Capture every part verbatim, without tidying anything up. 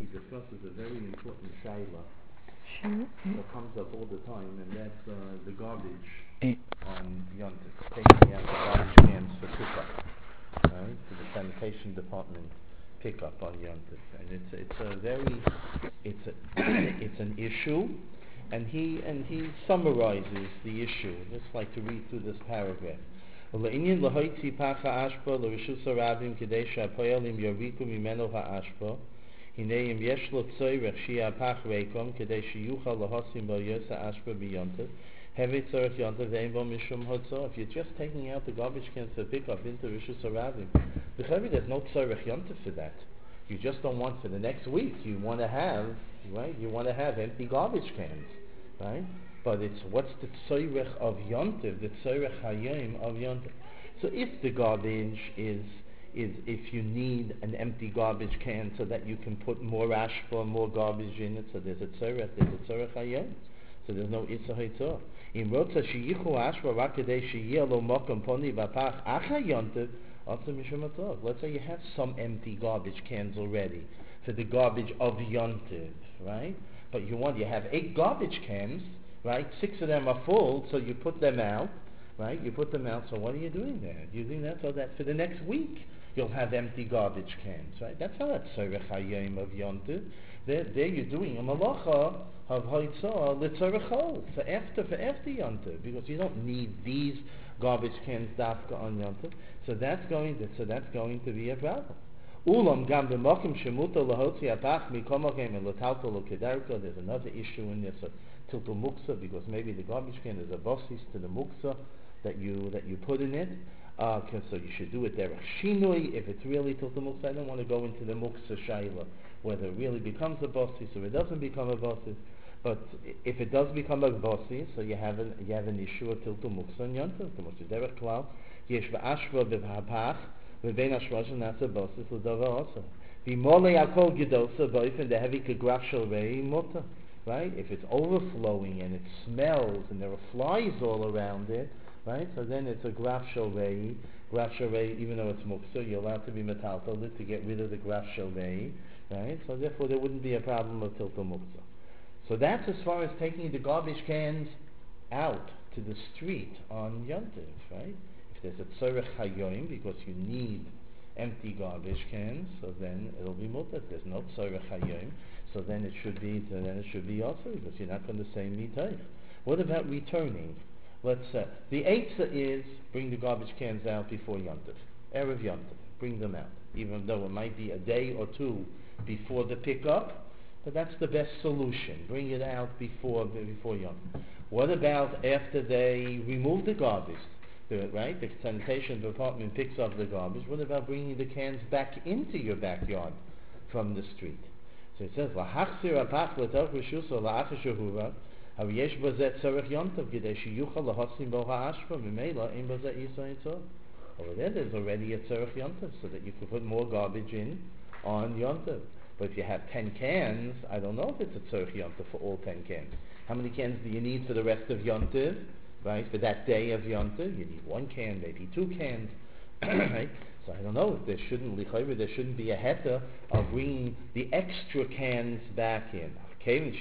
he discusses a very important shaila Sure. that comes up all the time, and that's uh, the garbage eh. on Yom Tov, taking out the garbage cans for pickup, right? For the sanitation department pickup on Yom Tov, and it's it's a very it's a it's an issue, and he and he summarizes the issue. I'd just like to read through this paragraph. ולעניין להוציא פח האשפה לרשות הרבים כדי שהפועלים ירוויחו ממנו האשפה, הנה אם יש לו צורך שיהיה הפח ריקום כדי שיוכל להשים בו יוצא האשפה ביום טוב, הווה צורך יום טוב ואין בו משום הוצאה. If you're just taking out the garbage cans to pick up into רשות הרבים, there's no tzorech yom tov for that. You just don't want for the next week. You want to have, right? You want to have empty garbage cans, right? But it's what's the tzorech of Yom Tov, the tzorech hayom of Yom Tov. So if the garbage is is if you need an empty garbage can so that you can put more ashpa, more garbage in it, so there's a tzorech, there's a tzorech hayom. So there's no itzah hitzah. In rotza sheyichu ashpa rak kedei sheyeh lo mokom poni b'pach acha Yom Tov, also mishum atov. Let's say you have some empty garbage cans already for the garbage of Yom Tov, right? But you want you have eight garbage cans. Right, six of them are full, so you put them out. Right, you put them out. So what are you doing there? You're doing that so that for the next week you'll have empty garbage cans. Right, that's how that's tzorech hayom of Yom Tov. There, there you're doing a malacha of haitzah l'tzorechol for after for after Yom Tov, because you don't need these garbage cans dafka on Yom Tov. So that's going to so that's going to be a problem. Ulam gam b'makom shemuta lahotzi apach mikomakem and l'talto l'kedarko. There's another issue in this. So, tiltul muksa, because maybe the garbage can is a bossis to the muksa that you that you put in it. Uh, so you should do it derech shinui if it's really tiltul muksa. I don't want to go into the muksa shaila whether it really becomes a bossis or it doesn't become a bossis. But if it does become a bossis, so you have an you have an issue of tiltul muksa and yontiv. Tiltul derech klal yesh v'ashva v'hapach v'vein ashvash and that's a bossis l'davar also. V'molei akol gedosa v'ofen the heavy kagraf shel rei muta. Right? If it's overflowing and it smells and there are flies all around it, right? So then it's a graf sholvei. Graf sholvei, even though it's muksa, you're allowed to be metaltal to get rid of the graf sholvei, right? So therefore there wouldn't be a problem of tiltul muksa. So that's as far as taking the garbage cans out to the street on Yom Tov, right? If there's a tzorech hayom because you need empty garbage cans, so then it'll be mutar. There's no tzorech hayom. So then it should be, so then it should be also, because you're not going to say mitayich. What about returning? Let's say, the eitzah is, bring the garbage cans out before Yom Tov. Erev Yom Tov, bring them out. Even though it might be a day or two before the pickup, but that's the best solution. Bring it out before, before Yom Tov. What about after they remove the garbage? The, right? The sanitation department picks up the garbage. What about bringing the cans back into your backyard from the street? So it says, "V'hachzir apach l'toch r'shuso la'achar shehura, hav-yesh b'zeh tzorech Yom Tov k'dei sheyuchal lahasim bo ha'ashpa v'meila ein b'zeh isa itzah." Over there, there's already a tzorech Yom Tov, so that you can put more garbage in on Yom Tov. But if you have ten cans, I don't know if it's a tzorech Yom Tov for all ten cans. How many cans do you need for the rest of Yom Tov? Right, for that day of Yom Tov, you need one can, maybe two cans. Right? So I don't know, there shouldn't there shouldn't be a heta of bringing the extra cans back in. The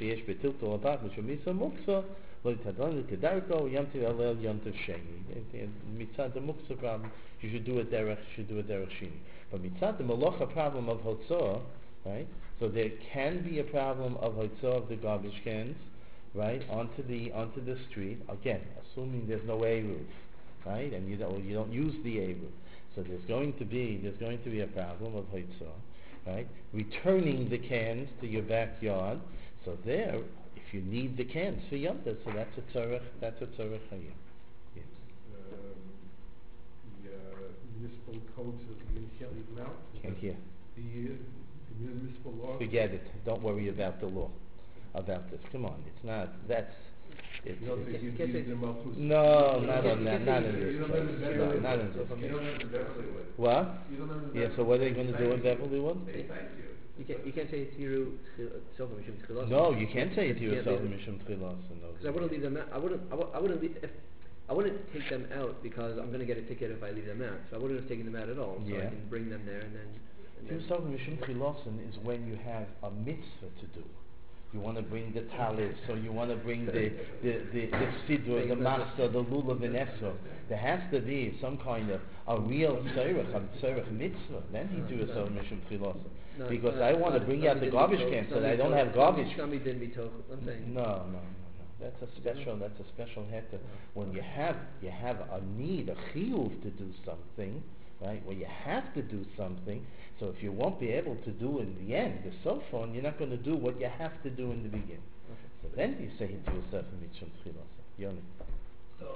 muksa problem, you should do it derech, should do it derech shini. But mitzad the malacha problem of hotzah, right? So there can be a problem of hotzah of the garbage cans, right, onto the onto the street. Again, assuming there's no eruv, right, and you don't you don't use the eruv. So there's going to be there's going to be a problem of hotzah, right? Returning the cans to your backyard. So there, if you need the cans for Yom Tov, so that's a tzorech that's a tzorech hayom. Yes. Um, the uh, municipal code says you can't leave them out. Can't hear. The, uh, the municipal law. Forget it. Don't worry about the law. About this. Come on. It's not. That's. It's, you don't think you it's, leave them out? No, not on that. Not in this. You don't have the No, not in this. You don't have the Beverlywood. What? You don't have the Yeah. So what are they going to do in Beverlywood? They thank you. You can't, you can't say Tiru Sofa Mishum Tchilas. No, you can't say Tiru Sofa Mishum Tchilas. Because I wouldn't leave them out. I wouldn't. I, w- I wouldn't leave. If, I wouldn't take them out because I'm going to get a ticket if I leave them out. So I wouldn't have taken them out at all. So yeah. I can bring them there and then And Tiras then- Sofim Mishum Chilosin is when you have a mitzvah to do. You want to bring the talis, or you want to bring the the the, the siddur, the matzah, the lulav and esrog. There has to be some kind of a real tzorech, a tzorech mitzvah. Then he do a No. Sofim Mishum Chilosin. No, Because no, I want to no, bring no, out we the didn't garbage be cans, told- but I no, don't we have told- garbage. Shami didn't be told. I'm saying. No, no, no, no. That's a special. That's a special heter. When you have you have a need, a chiyuv to do something, right? Where you have to do something. So if you won't be able to do in the end the sophon, you're not going to do what you have to do in the beginning. Okay. So then you say to yourself, "Mitzvah tchilas." Yoni. So,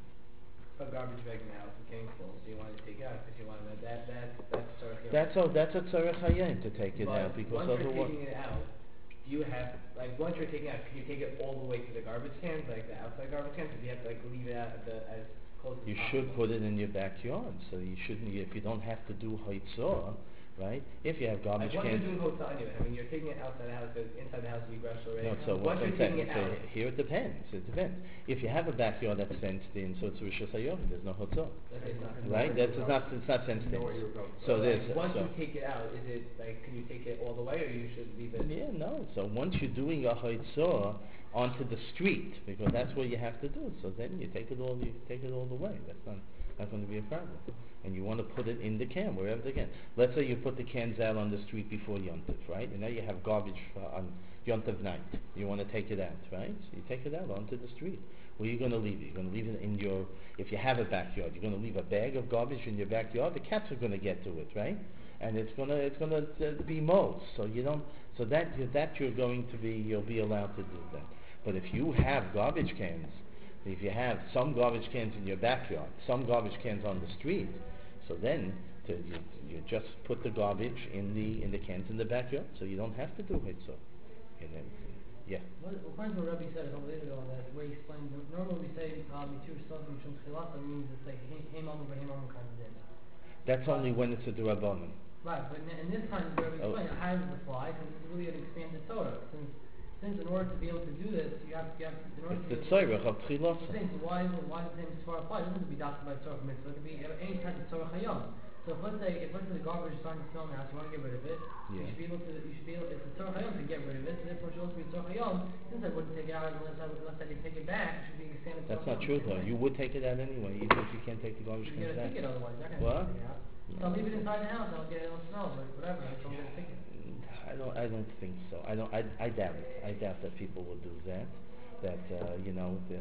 a garbage bag in the house is getting full, so you want to take it out because you want to, that, that, that's sort of. That's all. That's a tzarech hayim to take it But out because once you're otherwise. taking it out, do you have, like, once you're taking it out, can you take it all the way to the garbage cans, like the outside garbage cans, or do you have to, like, leave it out at the, as close as You possible? should put it in your backyard, so you shouldn't. If you don't have to do haitzah, right? If you have garbage Like, once cans. you're doing hotel anyway, I mean, you're taking it outside the house, because inside the house will be grass already. No, so Once what you're I'm taking saying, it so out, here it depends. It depends. If you have a backyard that's fenced in, so it's Rosh Hashanah, there's no hotel, let's say it's not. right? That's it's not it's not fenced in. Know where you're going. So like, there's once so you take it out, is it, like, can you take it all the way, or you should leave it? yeah, no. So once you're doing a haitzah onto the street, because that's what you have to do. So then you take it all you take it all the way. That's not not going to be a problem. And you want to put it in the can wherever they can. Let's say you put the cans out on the street before Yom Tov, right? And now you have garbage uh, on Yom Tov night. You want to take it out, right? So you take it out onto the street. Where are you going to leave it? You're going to leave it in your, if you have a backyard, you're going to leave a bag of garbage in your backyard. The cats are going to get to it, right? And it's going to it's going to uh, be mold. So you don't. So that that you're going to be you'll be allowed to do that. But if you have garbage cans, if you have some garbage cans in your backyard, some garbage cans on the street, so then to, you, you just put the garbage in the in the cans in the backyard, so you don't have to do it. So, and then, yeah. What, according to what Rabbi said a couple days ago, that where he explained, that normally we say mitur sofim shum tchilasa means it's like heim amu v'heim amu kind of thing. That's only when it's a durabanan. Right, but in, in this time, Rabbi Oh. explained how does it apply? Because it's really an expanded Torah. Since since in order to be able to do this, you have you have in order It's to the be able tzorech to of tchilasa. So why is it, why does the same Torah apply? It doesn't have to be adopted by Torah mitzvah. It could be any type of Torah hayom. So if let's say if let's say the garbage is starting to smell in the house, you want to get rid of it. Yeah. You should be able to. You should be able. It's a Torah hayom to get rid of it. So therefore, it should also be Torah hayom. Since I wouldn't take it out unless I unless I can take it back, it should be a standard. That's not Torah true hayom. though. You would take it out anyway, even if you can't take the garbage You cans get a out. ticket otherwise. You're not What? gonna take it out. So I'll leave it inside the house. I'll get it. It'll smell, but whatever. I don't get a ticket. I don't. I don't think so. I don't. I. I doubt it. I doubt that people will do that. That uh, you know. The,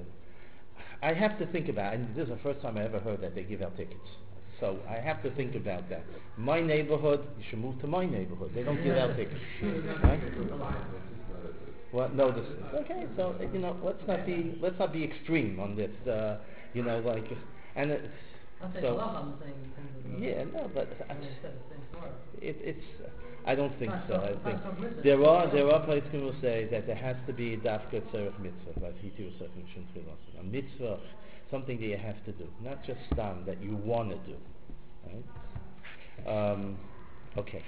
I have to think about. And this is the first time I ever heard that they give out tickets. So I have to think about that. My neighborhood. You should move to my neighborhood. They don't give out tickets. Right? Well, no. This. Okay. So you know. Let's not be. Let's not be extreme on this. Uh, you know, like. And it's. I'm saying So. halach, I'm saying in terms of the. Yeah. No. But. I mean, it's the same Torah. It, it's. I don't think Not so. so- I not think so mitzvah. there are there are places who will say that there has to be a dafka tzarech mitzvah, like hitiu sefim shin tchilas. A mitzvah, something that you have to do, not just stam that you want to do. Right? Um, okay.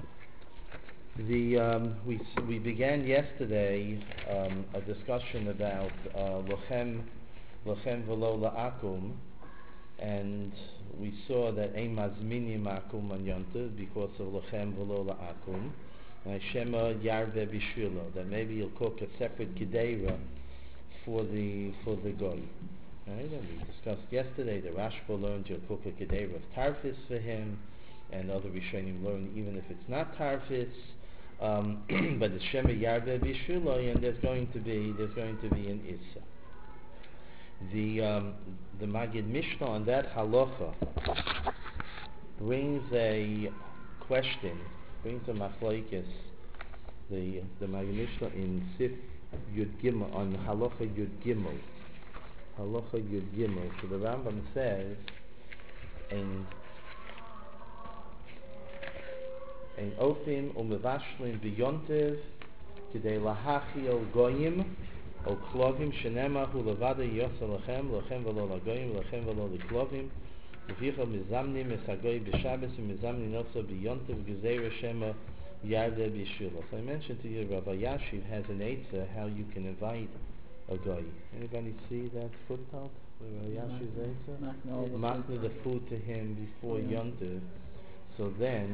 The um, we s- we began yesterday um, a discussion about uh, lochem lochem v'lo la'akum. And we saw that ein mazminim akum on Yom Tov because of lochem v'lo la'akum. And Shema yarve b'shvilo, that maybe you'll cook a separate kedera for the for the goy. Right? And we discussed yesterday the Rashba learned you'll cook a kedera of tarfis for him, and other Rishonim learn even if it's not tarfis. Um, but it's Shema yarve b'shvilo, and there's going to be there's going to be an issa. The um, the Magid Mishnah on that halacha brings a question, brings a machlokes. The the Magid Mishnah in Sif Yud Gimel on halacha Yud Gimel, halacha Yud Gimel. So the Rambam says in in Ofim umevashlim b'yontev k'dei lahachil goyim. O klovim shenema hu levada yosel lachem lachem v'lo lagoyim lachem v'lo leklovim v'vicha mizamnim esagoy b'shabes v'mizamnim also b'yontev g'zeira shema yarde b'shvilo. So I mentioned to you Rabbi Yashiv has an eitzah how you can invite a goy. Anybody see that footnote? Rabbi Yashiv's eitzah? Machne the food to him before Yontev. So then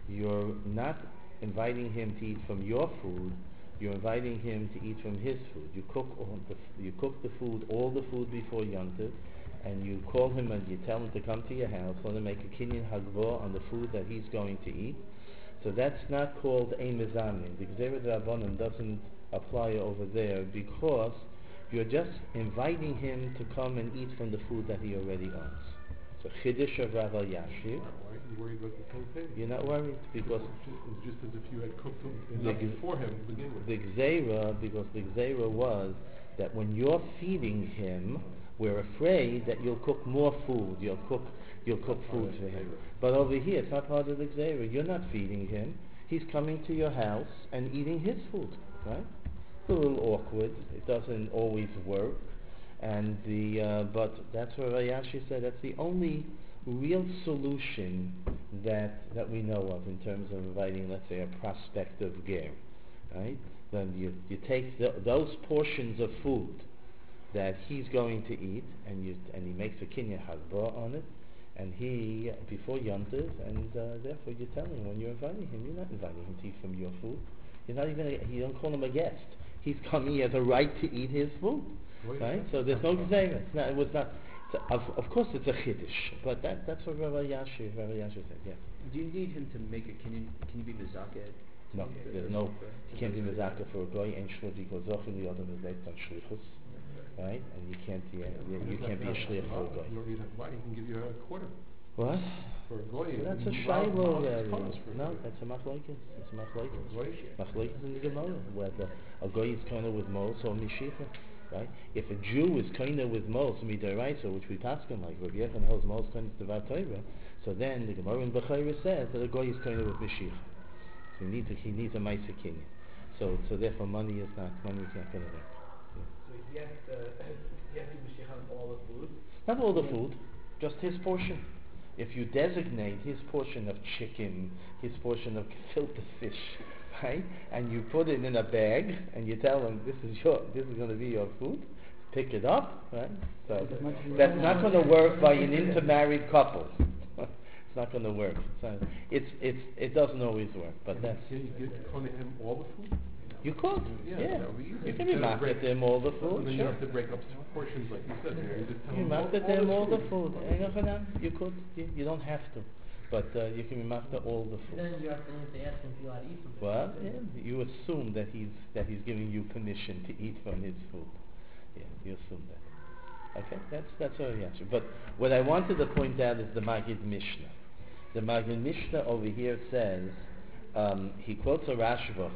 you're not inviting him to eat from your food, you're inviting him to eat from his food. You cook all the, f- you cook the food, all the food before Yontif, and you call him and you tell him to come to your house, want to make a kinyan hagbo on the food that he's going to eat. So that's not called ein mezamin. The Gzeira D'Rabbanan doesn't apply over there because you're just inviting him to come and eat from the food that he already owns. So Chiddush of Rav Elyashiv, Why are you worried about the whole thing? you're not worried because It's just as if you had cooked The enough gz- for him to begin with. the Gzeira, because the Gzeira was that when you're feeding him, we're afraid that you'll cook more food. You'll cook, you'll cook food for him. But over here, it's not part of the Gzeira. You're not feeding him. He's coming to your house and eating his food, right? It's a little awkward. It doesn't always work. And the uh, but that's what Rayashi said. That's the only real solution that that we know of in terms of inviting, let's say, a prospective ger, right? Then you you take th- those portions of food that he's going to eat, and you and he makes a kinyan hagba on it, and he before yontiv, and uh, therefore you're telling him when you're inviting him, you're not inviting him to eat from your food. You're not even a, you don't call him a guest. He's coming. He has a right to eat his food. Right? So there's no gzeira. It's not. It was not. So of of course it's a chiddush, but that that's what Rabbi Yashi Rabbi Yashi said. Yeah. Do you need him to make a, can you, can you be mezakeh? No, there's no. He can't be mezakeh for a goy and shlich because often the other is based on shlichus, right? And you can't. Yeah, you, you can't be a shlich for a goy. You don't need a lot. He can give you a quarter What? for a goy. Well, that's a and shiloh. mild- Uh, mild cost for a no, goy. that's a machlokes. It's a machlokes. Goy? Machlokes in the Gemara whether a goy is kind of with mos or mishicha. Right? If a Jew is kinda with mos midaraisa, which we pass him like Rabbi Yechon holds mos kinda devar Torah, so then the Gemara in Bechayra says that a goy is kinda with Mashiach. So he needs a, he needs a Maisa Kinyan. So so therefore money is not money is not gonna work. So he has to, he has to be shich on all the food. Not all the food, just his portion. If you designate his portion of chicken, his portion of filter fish, right, and you put it in a bag, and you tell him this is your, this is going to be your food, pick it up, right? So that's not going to work by an intermarried couple. It's not going to work. So it's it's it doesn't always work, but that's Can you give Kona him all the food? you could, Yeah, yeah. that would be easy. You can be Instead of market break- them all the food, Then you sure. have to break up some portions like you said there. You just tell You him master all, them all all the food. Eh, Yochanan? You could. You, you don't have to, but uh, you can master all the food. Then you have to, you have to ask him if you allowed to eat from it. Well, yeah, you assume that he's that he's giving you permission to eat from his food. Yeah, you assume that. Okay, that's that's all the answer. But what I wanted to point out is the Magid Mishnah. The Magid Mishnah over here says um, he quotes a Rashba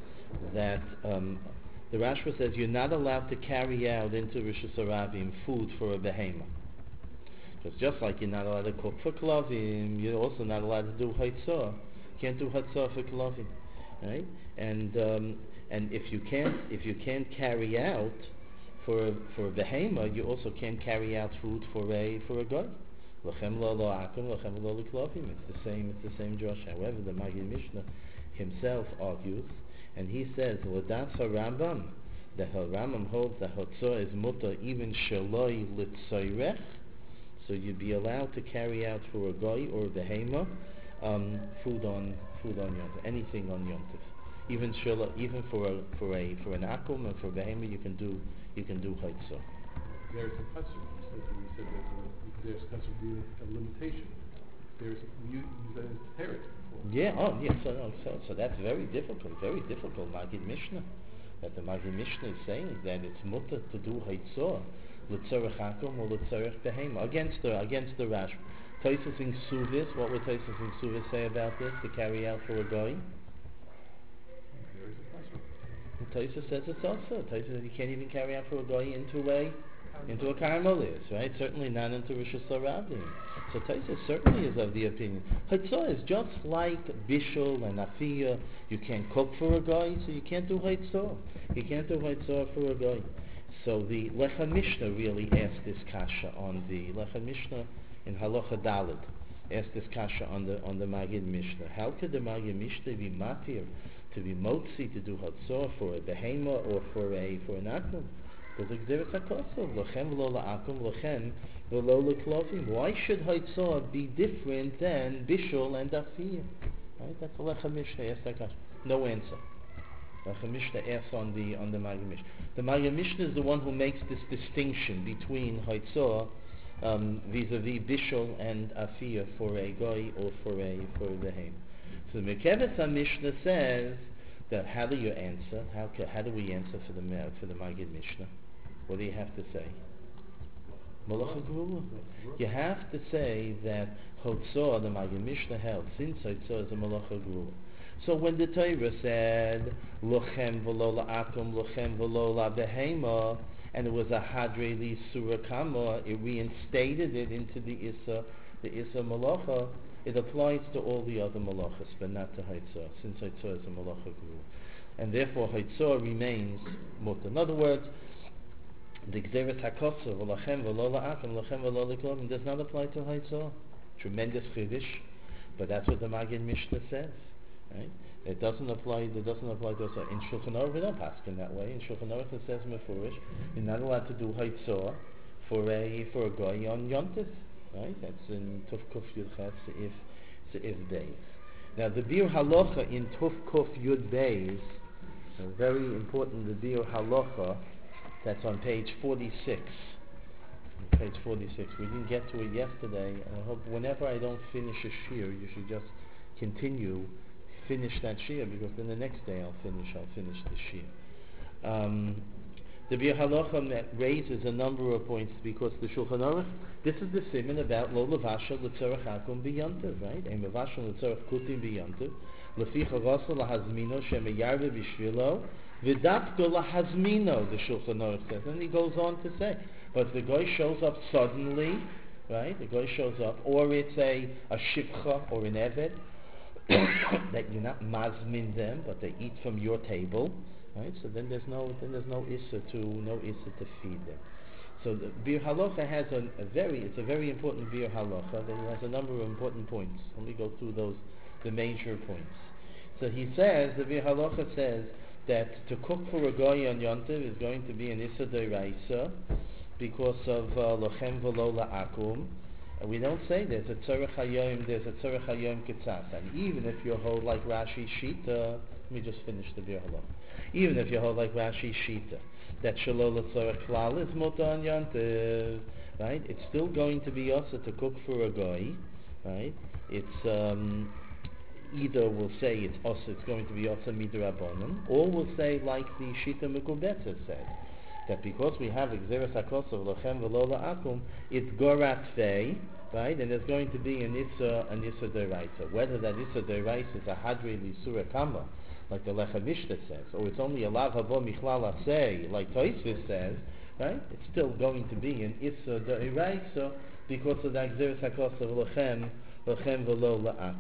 that um, the Rashba says you're not allowed to carry out into Rosh Hashanah food for a behemoth. Because just like you're not allowed to cook for klavim, you're also not allowed to do haitzah. You can't do haitzah for klavim, right? And um, and if you can't if you can't carry out for a, for a behemoth, you also can't carry out food for a for a god. Lachem lo lo akum, lachem lo lo klavim. It's the same. It's the same Josh. However, the Magid Mishnah himself argues, and he says, "L'das Rambam, the Rambam holds that haitzah is mutar even shaloi litzayrech." So you'd be allowed to carry out for a goy or a behema um, food on food on yontif, anything on yontif. Even shela, even for a for a for an akum and for a behema, you can do you can do haitzah. There's a custom. So we said that uh, there's custom being a limitation. There's you you said it's teretz before. Yeah. Oh, yeah. So no, so so that's very difficult. Very difficult. Magid Mishnah. That the Magid Mishnah is saying that it's mutter to do haitzah. L'tzorech akum or l'tzorech behema against the against the Rash. Tosfos in Suvis, what would Tosfos in Suvis say about this to carry out for a goy? There is a custom. Tosfos says it's also. Tosfos says you can't even carry out for a goy into a into a karmelis, right? Certainly not into Rosh Hashanah. So Tosfos certainly is of the opinion. Haitzah is just like bishul and afiyah. You can't cook for a goy, so you can't do haitzah. You can't do haitzah for a goy. So the Lecha Mishnah really asked this kasha on the Lecha Mishnah in Halacha Daled asked this kasha on the on the Magid Mishnah. How could the Magid Mishnah be matir to be motzi to do hatzor for a behema or for a for an akum? Because the Gzeres HaKosov lochem lo la'akum lochem lo lo leklovim. Why should hatzor be different than bishul and afiyah? Right? That's the Lechem Mishnah. Ask that question. No answer. Lechem Mishnah asks on the on the Maggid Mishnah. The Maggid Mishnah is the one who makes this distinction between Haitzah um, vis-a-vis Bishul and Afiyah for a goy or for a for the Haim. So the Mekeves HaMishnah says that how do you answer? How ca- how do we answer for the Ma- for the Maggid Mishnah? What do you have to say? Malacha Gerula. You have to say that Hotzah, the Maggid Mishnah held, since Hotzah is a Malacha Gerula. So when the Torah said Lochem v'lo la'akum, Lochem v'lo la'behema, and it was a Hadre li Surah Kama, it reinstated it into the Issa, the Issa Malacha. It applies to all the other Malachas, but not to Haitzah, since Haitzah is a Malacha Gerula. And therefore Haitzah remains Mutter. In other words, the Gzeres HaKosov, Lochem v'lo la'akum, Lochem v'lo la'klovim, does not apply to Haitzah. Tremendous Chiddush, but that's what the Maggid Mishnah says. Right? It doesn't apply. It doesn't apply to us. In Shulchan Aruch we don't pass in that way. In Shulchan Aruch it says mefurish, you're not allowed to do Haitzah for a for a guy on Yontif. Right? That's in Tuf Kuf Yud Ches if if Beis. Now the Bir Halacha in Tuf Kuf Yud Beis, very important. The Bir Halacha that's on page forty-six. Page forty-six. We didn't get to it yesterday. I hope whenever I don't finish a shir, you should just continue. Finish that shir, because then the next day I'll finish I'll finish the shir. Um, the Bir Halacha raises a number of points, because the Shulchan Aruch, this is the siman about lo levasha l'tzorech hakum b'yantiv, right? Ein levasha l'tzorech kutim b'yantiv, lefi charasa lahazmino shemeyarve b'shvilo v'dafka lahazmino, the Shulchan Aruch says, and he goes on to say, but if the guy shows up suddenly, right? The guy shows up, or it's a a shivcha or an eved, that you're not mazmin them, but they eat from your table, right? So then there's no then there's no issa to no issa to feed them. So the Bir Halacha has a, a very it's a very important Bir Halacha. That it has a number of important points. Let me go through those the major points. So he says the Bir Halacha says that to cook for a goy on Yontiv is going to be an issa d'oraisa because of lochem v'lo la'akum. And we don't say there's a tzorech hayom, there's a tzorech hayom kitzas. And even if you hold like Rashi Shita, let me just finish the Bir Halacha. Even if you hold like Rashi Shita, that shalol tzorech klal is mutar on Yontiv, right? It's still going to be also to cook for a goy, right? It's um, either we'll say it's also it's going to be also midrabanan, or we'll say like the Shita Mekubetza says, that because we have Gzeres HaKosov Lochem v'lo la'akum, it's Gorat Fei, right? And there's going to be an Issa, an Issa D'Oraisa. Whether that Issa D'Oraisa is a Hadri L'Isura Kama, like the Lechem Mishnah says, or it's only a Lav Havo Michlal Aseh, like Tosfos says, right? It's still going to be an Issa D'Oraisa because of that Gzeres HaKosov Lochem, Lochem v'lo la'akum.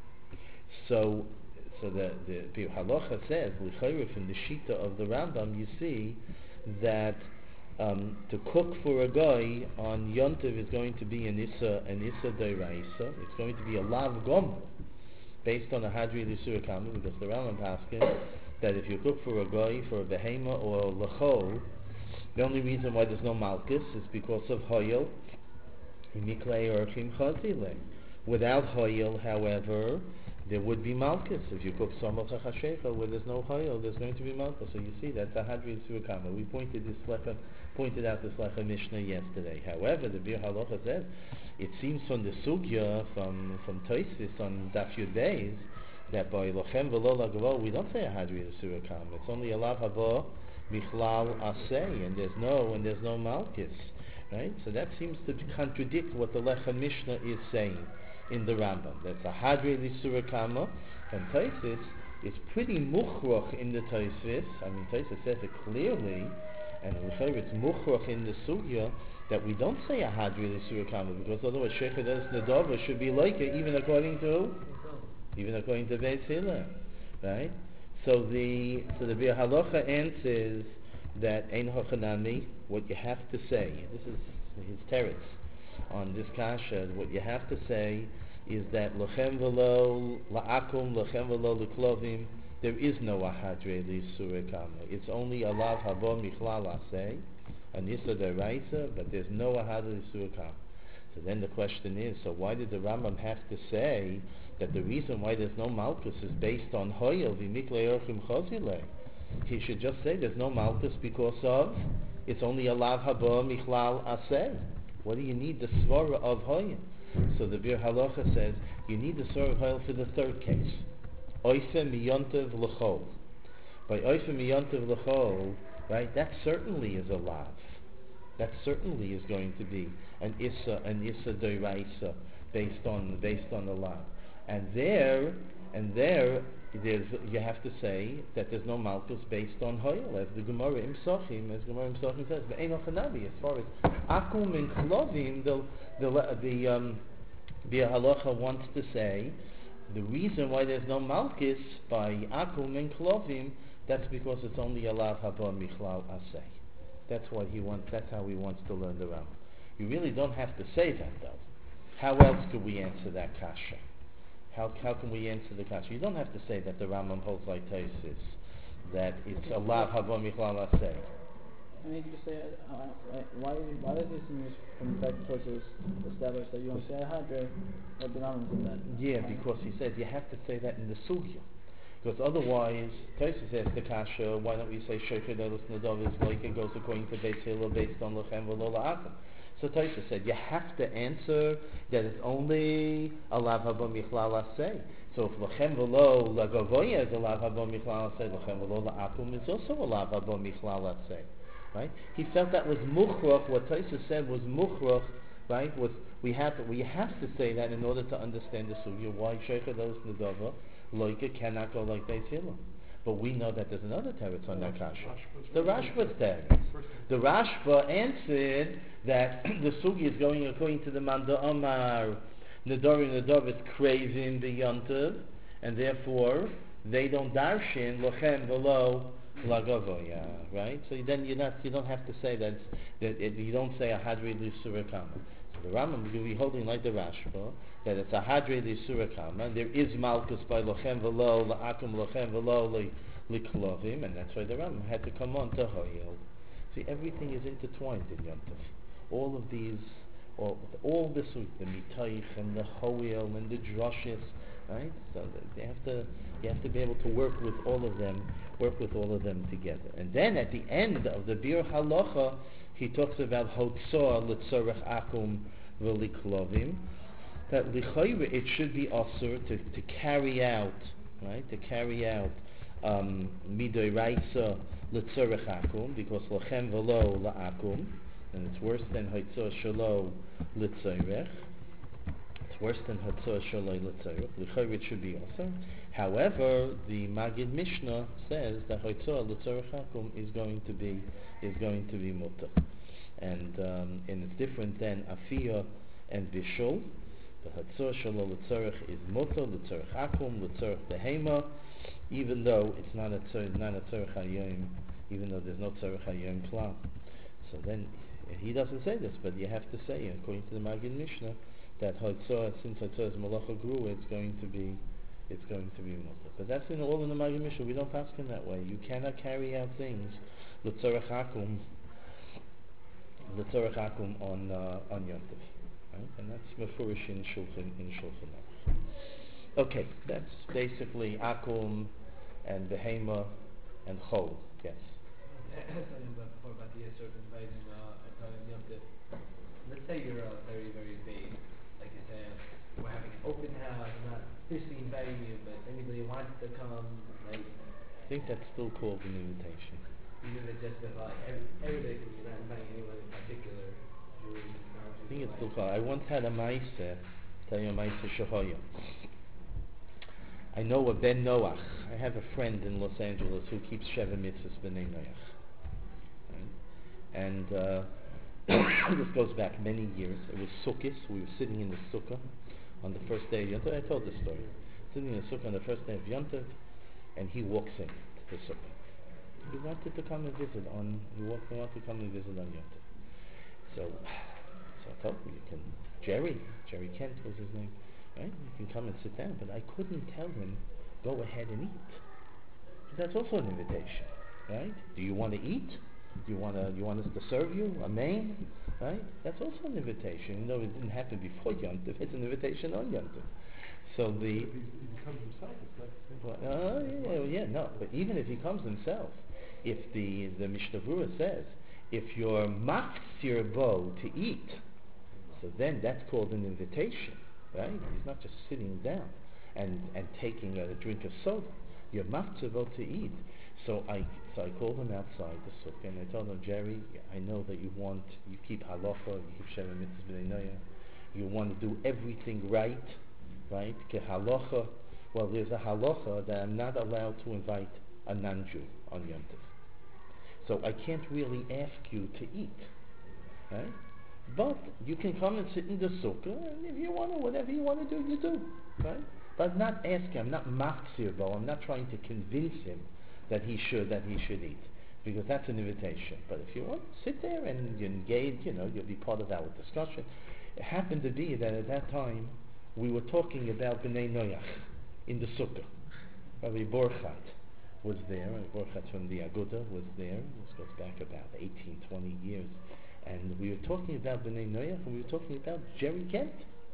So, so the the Bir Halacha says, L'chayre from the Shita of the Rambam, you see that um, to cook for a guy on Yontiv is going to be an Issa, an Issa D'Oraisa. It's going to be a Lav Gom, based on a Hadri L'Isura Kama, because the Rambam paskin that if you cook for a guy, for a Behema or a Lechol, the only reason why there's no Malchus is because of Hoyel, Miklei or Chim Chazile. Without Hoyel, however, there would be Malchus. If you cook Somach HaChashecha where there's no Hoyel, there's going to be Malchus. So you see that's a Hadri L'Isura Kama. We pointed this lecha, pointed out this lecha Mishnah yesterday. However, the Bir Halacha says, it seems from the Sugya, from from Tosfos on Daf Yud Beis, that by Lochem v'lo la'gavol we don't say a Hadri L'Isura Kama. It's only a Lav Havo Michlal Aseh, and there's no and there's no Malchus, right? So that seems to contradict what the lecha Mishnah is saying in the Rambam. That's a Hadri L'Isura Kama, and Tosfos is pretty muchrach in the Tosfos. I mean, Tosfos says it clearly, and it's muchrach in the Sugya that we don't say a Hadri L'Isura Kama, because otherwise Shechedes Nedava should be like it, even according to even according to Beis Hillel, right? So the so the Bir Halacha answers that Ein Hochanami, what you have to say. This is his teretz on this kasha. What you have to say is that Lochem v'lo la'akum, Lochem v'lo l'klovim, there is no Ahadre L'Isura Kama. It's only a Lav Havo Michlal Aseh, an Issa D'Oraisa, but there's no Ahadre L'Isura Kama. So then the question is, so why did the Rambam have to say that the reason why there's no malchus is based on hoyel v'miklei orchim chozile. He should just say there's no malchus because of it's only a lav haba michlal aseh. What do you need the svara of hoyel? So the Bir Halacha says you need the svara of hoyel for the third case. Oife miyontev l'chol. By oife miyontev l'chol, right? That certainly is a lav. That certainly is going to be an issa, an issa doiraisa based on based on the lav. And there, and there, there's you have to say that there's no malchus based on hoyel, as the Gemara im Sochim, as Gemara im Sochim says, ve'eno chanavi. As far as akum and klovim, the the the um, the halacha wants to say the reason why there's no malchus by akum and klovim, that's because it's only a lav haba michlal aseh. That's what he wants. That's how he wants to learn the Rambam. You really don't have to say that, though. How else could we answer that kasha? How how can we answer the kasha? You don't have to say that the Rambam holds like Taisis, that it's a lav haba michlal aseh. I mean, you just say, uh, uh, why why does this seem from the fact sources establish that you don't say a hadre or the Rambam in that? Yeah, because he says you have to say that in the sugya. Because otherwise, Tosfos says the kasha, why don't we say Shochet Elos Nadav is like it goes according to Beis Hillel based on Lochem V'lo La'akum. So Tosfos said you have to answer that it's only a lav haba michlal aseh. So if Lochem V'lo La'gavoya is a lav haba michlal aseh, Lochem V'lo La'akum is also a lav haba michlal aseh. Right? He felt that was mukhrach. What Tosfos said was mukhrach. Right? Was we have to we have to say that in order to understand the sugya. Why Shochet Elos Nadav Loika cannot go like Beis Hillel. But we know that there's another teretz on that kasha. The Rashba's teretz. The Rashba answered that the sugi is going according to the Manda Amar. Nadori Nadov is craving the Yontav, and therefore they don't darshin lochem v'lo lagavoya. Right? So then you're not, you don't have to say that, that it, you don't say a hadri l'surakama. The Rambam will be holding like the Rashba that it's a hadre de surakama. There is malchus by lochem v'lo la'akum lochem v'lo liklovim, and that's why the Rambam had to come on to hoyel. See, everything is intertwined in Yom Tov. All of these, all, all this, the mitaych and the hoyel and the drushes, right? So they have to, you have to be able to work with all of them, work with all of them together. And then at the end of the Bir Halacha, he talks about hotzah l'tzorech akum v'liklovim. That lichayre it should be also to, to carry out, right? To carry out midoi raisa l'tzorech akum, because lochem v'lo la'akum, and it's worse than hotzah shelo l'tzorech. It's worse than hotzah shelo l'tzorech. Lichayre it should be also. However, the Magid Mishnah says that hotzah l'tzorech akum is going to be is going to be mutter, and um, and it's different than afiyah and bishul. The hatzor shelo l'tzorech is mutter, l'tzorech akum, l'tzorech behema, even though it's not a tzorech, not a tzorech hayom, even though there's no tzorech hayom klal. So then he doesn't say this, but you have to say, according to the Magid Mishnah, that hatzor, since hatzor is malacha gru, it's going to be it's going to be mutter. But that's in all in the Magid Mishnah. We don't pass in that way. You cannot carry out things l'tzorech akum, l'tzorech akum on uh, on Yom Tov. Right? And that's mefurish in Shulchan in Shulchan Aruch. Okay, that's basically akum and behema and chol. Yes. I was talking about before about the Yisur of inviting uh, Yom Tov. Let's say you're uh, very very vague, like you say, we're having an open house, I'm not officially inviting you, but anybody wants to come, like. I think that's still called an invitation. Even if it's just about like every, everybody, can, you're not inviting anyone in particular. Jewish, I think it's still called. I once had a ma'aseh, tell you a ma'aseh shehoya. I know a Ben Noach. I have a friend in Los Angeles who keeps Sheva Mitzvahs B'nei Noach. Right? And uh, this goes back many years. It was Sukkot. We were sitting in the sukkah on the first day of Yom Tov. I told this story. Sitting in the sukkah on the first day of Yom Tov, and he walks in to the sukkah. He wanted to come and visit on. He walked, wanted to come and visit on Yom Tov. So, so I told him, you can. Jerry, Jerry Kent was his name. Right? You can come and sit down, but I couldn't tell him, go ahead and eat. That's also an invitation, right? Do you want to eat? Do you want to? You want us to serve you a main? Right? That's also an invitation. You know, it didn't happen before Yom Tov. It's an invitation on Yom Tov. So the If he's, if he comes himself, it's not the same. well, uh, yeah, yeah, no. But even if he comes himself, if the the Mishnah Berurah says if you're mafsir bo to eat, so then that's called an invitation, right? He's not just sitting down and and taking a drink of soda. You're mafsir bo to eat. So I so I called him outside the sukkah and I told him, Jerry, I know that you want you keep halacha, you keep sheva mitzvahs b'nei noyah, you want to do everything right, right? Ke halacha. Well, there's a halacha that I'm not allowed to invite a non-Jew on Yom Tov. So I can't really ask you to eat, right? But you can come and sit in the sukkah, and if you want to, whatever you want to do, you do, right? But not ask him, I'm not machzir bo, I'm not trying to convince him that he should, that he should eat, because that's an invitation. But if you want, sit there and you engage, you know, you'll be part of our discussion. It happened to be that at that time, we were talking about B'nai Noach in the sukkah. Rabbi Borchat was there, Rabbi Borchat from the Aguda was there, this goes back about eighteen, twenty years, and we were talking about B'nai Noach, and we were talking about Jerry Kent.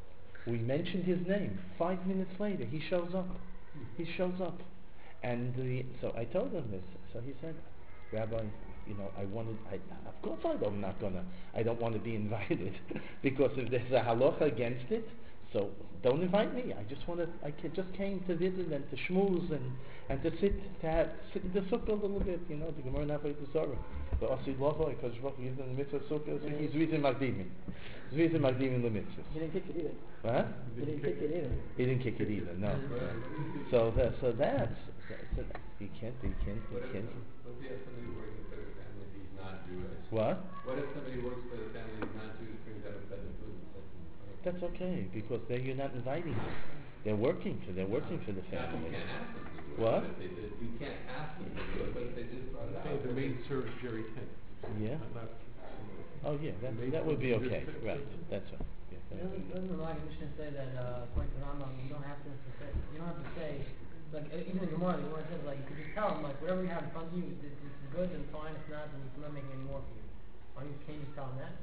We mentioned his name. Five minutes later, he shows up. He shows up. And the, so I told him this. So he said, Rabbi, you know, I wanted, I, of course I don't, I'm not gonna, I don't want to be invited, because if there's a halacha against it, so don't invite me. I just want to, I ca- just came to visit and to schmooze and, and to sit, to have, sit in the sukkah a little bit, you know, the Gemara Nafay Tesara. The Asid Lava, because he's in the mitzvah sukkah, so he's reading Magdimim. He's reading Magdimim the mitzvahs. He didn't kick it either. Huh? He didn't kick it either. He didn't kick it either, no. So that, so that's, so you can't, you can't, you can't. What if you have somebody who works for the family who's not Jewish? What? What if somebody works for the family who's not Jewish, brings out a better food and sets them apart? That's okay, because then you're not inviting them. They're working for, they're working for the Now, family. you can't ask them to do it. What? But if they did, you can't ask them to do it, but if they just brought it Say out. the maid serves Jerry Kent. Yeah? Not, not somebody. Oh yeah, that, Maid that would be serves okay, Jerry right, Kent. that's right. Yeah, that would Doesn't, be- doesn't the Maggid Mishnah say that, uh, according to Rambam, you don't have to say, you don't have to say, like, uh, even in Gemara, the Gemara says, like, you could just tell them, like, whatever you have in front of you, this, this is good, then fine, if not, then I'm not making any more for you. Why don't you, can you just tell them that?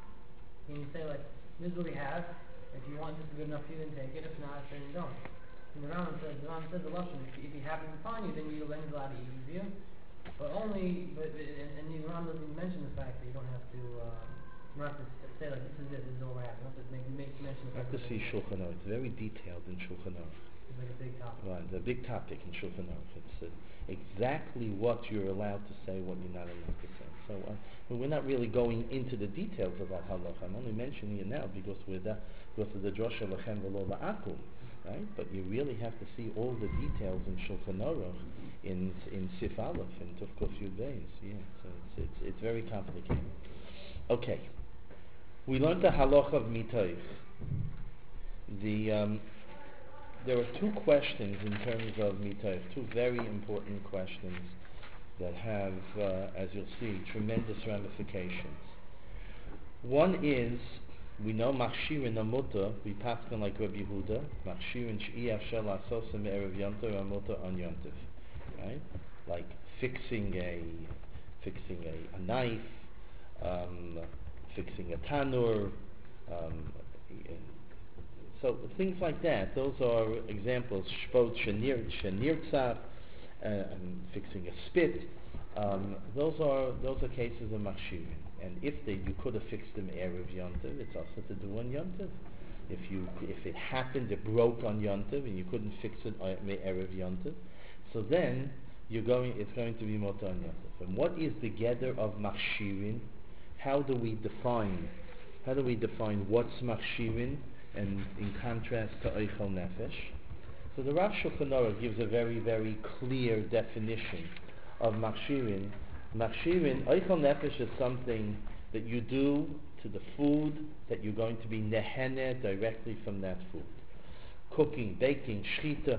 Can you say, like, this is what we have, if you want this is good enough for you, then take it, if not, then you don't. And the Rambam says, the Rambam says the lesson, if, if he happens upon you, then you then he's allowed to eat with you. But only, but, and, and the Rambam doesn't mention the fact that you don't have to, uh, you don't have to s- say, like, this is it, this is all I have. You don't have to make, make mention the I have fact to that see it's Shulchan Aruch, it's very detailed in Shulchan Aruch. like a big topic. Right, the big topic in Shulchan Aruch. It's uh, exactly what you're allowed to say, what you're not allowed to say. So uh, but we're not really going into the details of that halacha. I'm only mentioning it now because we're the, because of the drasha lachem v'lo la'akum, right? But you really have to see all the details in Shulchan Aruch, in in Sif Aleph, in Tufkos Yud Beis. Yeah, so it's, it's it's very complicated. Okay, we learned the halacha of mitoich. The um, there are two questions in terms of mitoich, two very important questions that have, uh, as you'll see, tremendous ramifications. One is, we know machshirin amuta, we paskin like Rabbi Yehuda, machshirin she'i afshel asosim erev yontiv amuta on yontiv, right? Like fixing a, fixing a, a knife, um, fixing a tanur, um, so things like that. Those are examples. Shvot shenir shenirtzach, uh, um, fixing a spit. Um, those are those are cases of machshirin. And if they you could have fixed them erev yontiv, it's also to do on yontiv. If you if it happened, it broke on yontiv, and you couldn't fix it on erev yontiv, so then you're going. It's going to be mota on yontiv. And what is the gather of machshirin? How do we define? How do we define what's machshirin? And in contrast to Eichel Nefesh. So the Rav Shulchan Aruch gives a very, very clear definition of Machshirin. Machshirin, Eichel Nefesh is something that you do to the food that you're going to be nehene directly from that food. Cooking, baking, shchita.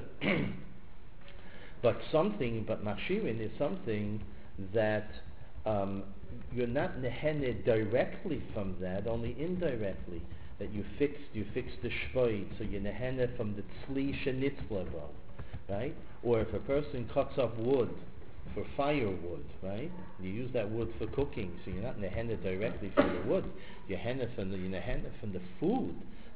But something, but Machshirin is something that um, you're not nehene directly from that, only indirectly. That you fixed, you fixed the shvoid, so you nehene from the tzli shenitzlavo, right? Or if a person cuts up wood for firewood, right? You use that wood for cooking, so you're not nehene directly from the wood. You nehene from the, you nehene from the food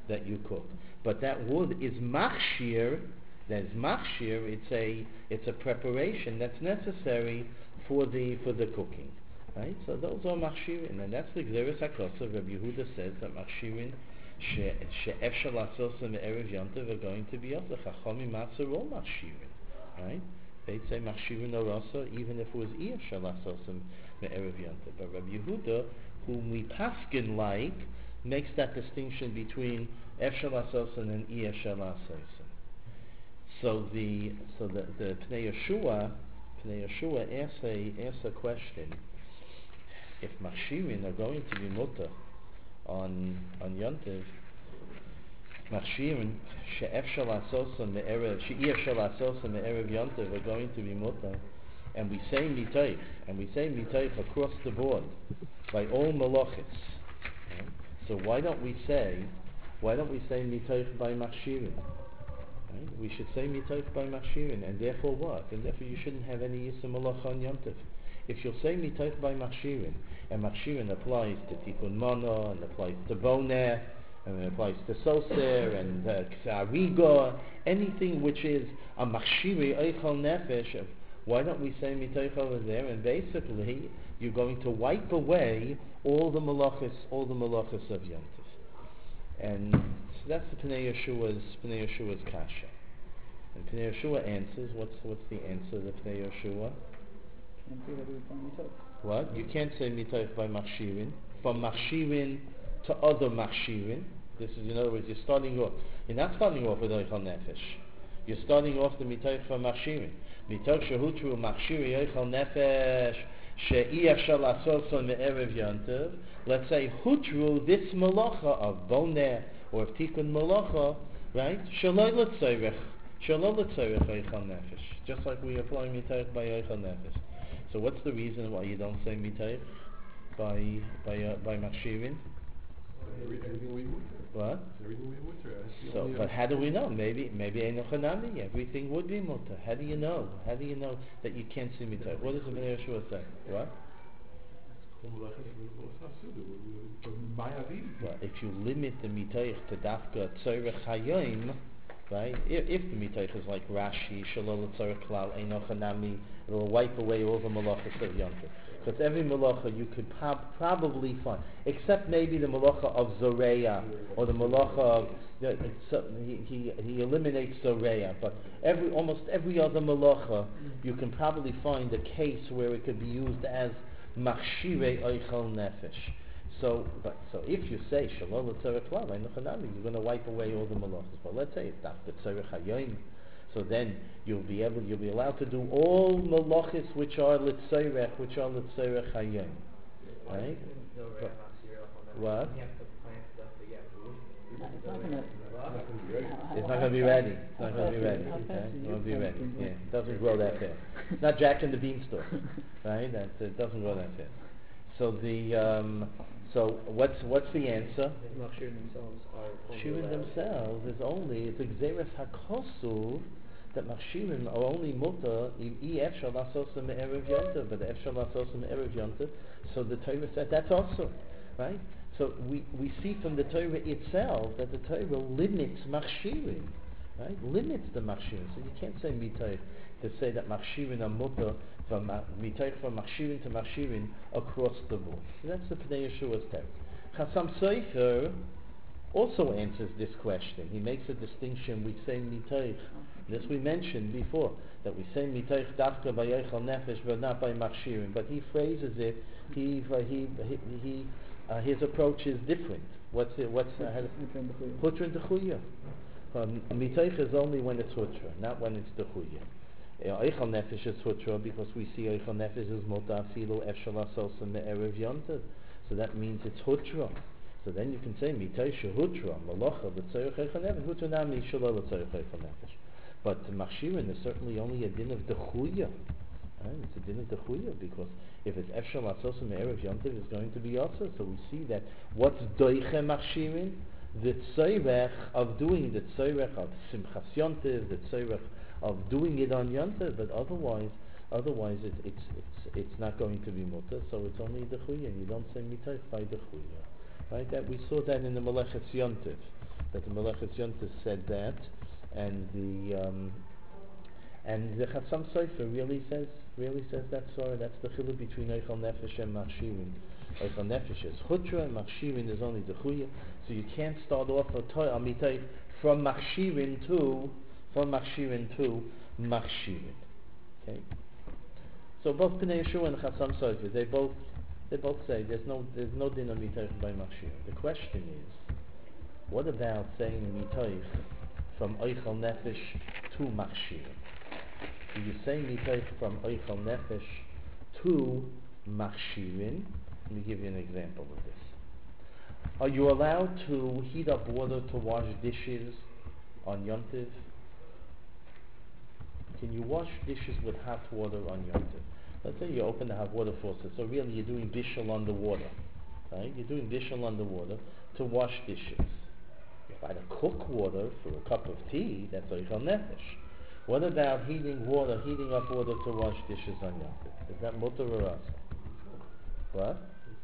that you cook. But that wood is machshir, that is machshir, it's a, it's a preparation that's necessary for the, for the cooking. Right? So those are machshirin, and that's the Gzeres HaKosav. Rabbi Yehuda says that machshirin she'efshar la'asosem me'erev yontiv are going to be also chachamim matzah all machshirin. Right? They'd say machshirin orasa even if it was efshar la'asosem me'erev yontiv. But Rabbi Yehuda, whom we paskin like, makes that distinction between efshar la'asosem and efshar la'asosem. So the so the the Pnei Yeshua Pnei Yeshua asks a asks a question. If machshirin are going to be mutter on on yontiv, machshirin she'efshar la'asosem me'erev she'efshar la'asosem me'erev yontiv are going to be mutter, and we say mitoich, and we say mitoich across the board by all malachis. Right? So why don't we say why don't we say mitoich by machshirin? Right? We should say mitoich by machshirin, and therefore what? And therefore you shouldn't have any yisur malacha on yontiv. If you'll say mitoich by machshirin, and machshirin applies to tikkun mana, and applies to boneh, and it applies to soser, and uh, ksariga, anything which is a machshiri eichel nefesh, why don't we say mitoich over there? And basically, you're going to wipe away all the malachas, all the malachas of yontif. And so that's the Pnei Yeshua's Pnei Yeshua's kasha. And Pnei Yeshua answers, what's what's the answer to Pnei Yeshua? What? You can't say mitoich by machshirin. From machshirin to other machshirin. This is, in other words, you're starting off. You're not starting off with eichel nefesh. You're starting off the mitoich from machshirin. Mitoich shehutru machshiri eichel nefesh she'i efshar la'asoson me'erev yontiv. Let's say hutru this malacha of boneh or of tikkun malacha, right? Shaloi l'tzorech, shaloi l'tzorech eichel nefesh. Just like we apply mitoich by eichel nefesh. So what's the reason why you don't say mitoich by by uh, by machshirin? Everything we would. What? Everything we would. So, but how do we know? Maybe maybe enochanami. Everything would be mutter. How do you know? How do you know that you can't say mitoich? What does the Pnei Yeshua say? What? Well, if you limit the mitoich to dafka tzorech hayom, right? If, if the mitoich is like Rashi, shalol tzorech klal enochanami, it will wipe away all the malachas of yontif. Because every malacha you could prob- probably find, except maybe the malacha of zoreya or the malacha of you know, so he, he he eliminates zoreya, but every almost every other malacha you can probably find a case where it could be used as machshirei oichel nefesh. So, but so if you say shalom l'tzorech klal enochanami, you're going to wipe away all the malachas. But let's say it's dafka tzorech hayom. So then you'll be able, you'll be allowed to do all malachis which are litzorech, which are litzorech hayom, right? But, what? It's not going to be ready. It's not going to be ready. Okay? It won't be ready. Yeah, it doesn't grow that fast. It's not Jack and the Beanstalk, right? That it doesn't grow that fast. So the um, so what's what's the answer? Machshirin themselves are. Machshirin themselves is only it's a Gzeres HaKosuv that machshirin are only mutter i efshar la'asosem me'erev yontiv, but efshar la'asosem me'erev yontiv. So the Torah said that's also right. So we, we see from the Torah itself that the Torah limits machshirin, right? Limits the machshirin. So you can't say mitoich to say that machshirin are mutter from mitoich from machshirin to machshirin across the board. So that's the Pnei Yeshua's text. Chassam Sofer also answers this question. He makes a distinction. We say mitoich. This we mentioned before, that we say mitoich dafka by eichel nefesh, but not by machshirin. But he phrases it. He he he. he Uh, his approach is different. What's it? What's uh, hutra and dechuya? Mitoich is only when it's hutra, not when it's dechuya. Eichel nefesh is hutra because we see eichel nefesh is mota afilu efshar la'asosem me'erev yontiv. So that means it's hutra. So then you can say mitoich hutra malacha l'tzorech eichel nefesh hutra nami shalol l'tzorech eichel nefesh. But machshirin is certainly only a din of dechuya. Right? It's a din of dechuya because if it's efshar la'asosem me'erev yontiv, it's going to be also. So we see that what's doiche machshirin, the tzorech of doing the tzorech of simchas yontiv, the tzorech of doing it on yontiv, but otherwise, otherwise it, it's it's it's not going to be mutter. So it's only dechuya, and you don't say mitoich by dechuya. Right? That we saw that in the Meleches Yontiv. that the Melechus Yontif said that, and the um, and the Chassam Sofer really says really says that sorry. That's the chiluk between Eichel Nefesh and Machshirin. Eichel Nefesh is Chutra, and Machshirin is only the Chuya. So you can't start off a toy Amitay from Machshirin to from Machshirin to Machshirin. Okay. So both Pnei Yeshua and Chassam Sofer, they both they both say there's no there's no din of Mitoich by Machshirin. The question is, what about saying Mitoich from Eichel Nefesh to Machshirin? So you say Mitoich from Eichel Nefesh to Machshirin. Let me give you an example of this. Are you allowed to heat up water to wash dishes on Yom Tov? Can you wash dishes with hot water on Yom Tov? Let's say you open the hot water faucet. So really you're doing bishul on the water. Right? You're doing bishul on the water to wash dishes. If I had to cook water for a cup of tea, that's Eichel Nefesh. What about heating water, heating up water to wash dishes on Yom Tov? Is that mutter or asa? What?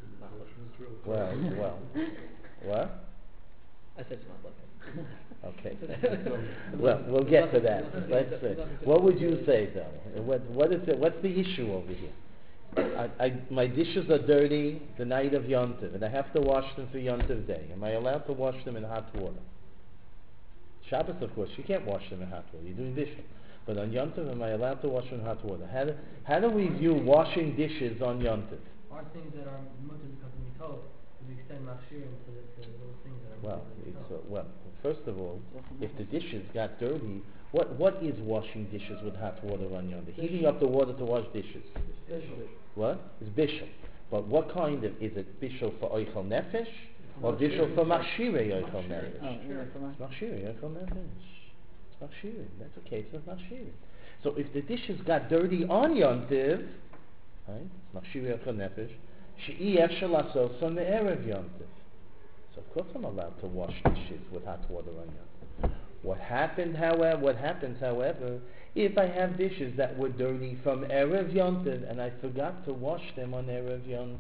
Well, well, what? I said it's not like Okay. Well, we'll get to that. Let's see. What would you say, though? What, what is it? What's the issue over here? I, I, my dishes are dirty the night of Yom Tov, and I have to wash them for Yom Tov day. Am I allowed to wash them in hot water? Shabbos, of course, you can't wash them in hot water. You're doing dishes. But on Yom Tov, am I allowed to wash them in hot water? How do, how do we view washing dishes on Yom Tov? Are things that are mutter because of mitov, to the extent machshirin to, the, to those things that are Well, mutter it's, mitov. uh, well, first of all, if the dishes got dirty, what what is washing dishes with hot water on Yom Tov? Heating up the water to wash dishes. What? It's bishul. But what kind of, is it bishul for Eichel Nefesh? Or bishul for Machshirei Eichel Nefesh? Oh, yeah, for It's Machshirei Eichel Nefesh. It's Machshirei. That's the case of Machshirei. So if the dishes got dirty on Yom Tov, right? Machshirei Eichel Nefesh, she'i efshel lasos from the erev Yom Tov. So of course I'm allowed to wash dishes with hot water on Yom Tov. What happened, however, what happens, however, if I have dishes that were dirty from erev Yom Tov and I forgot to wash them on erev Yom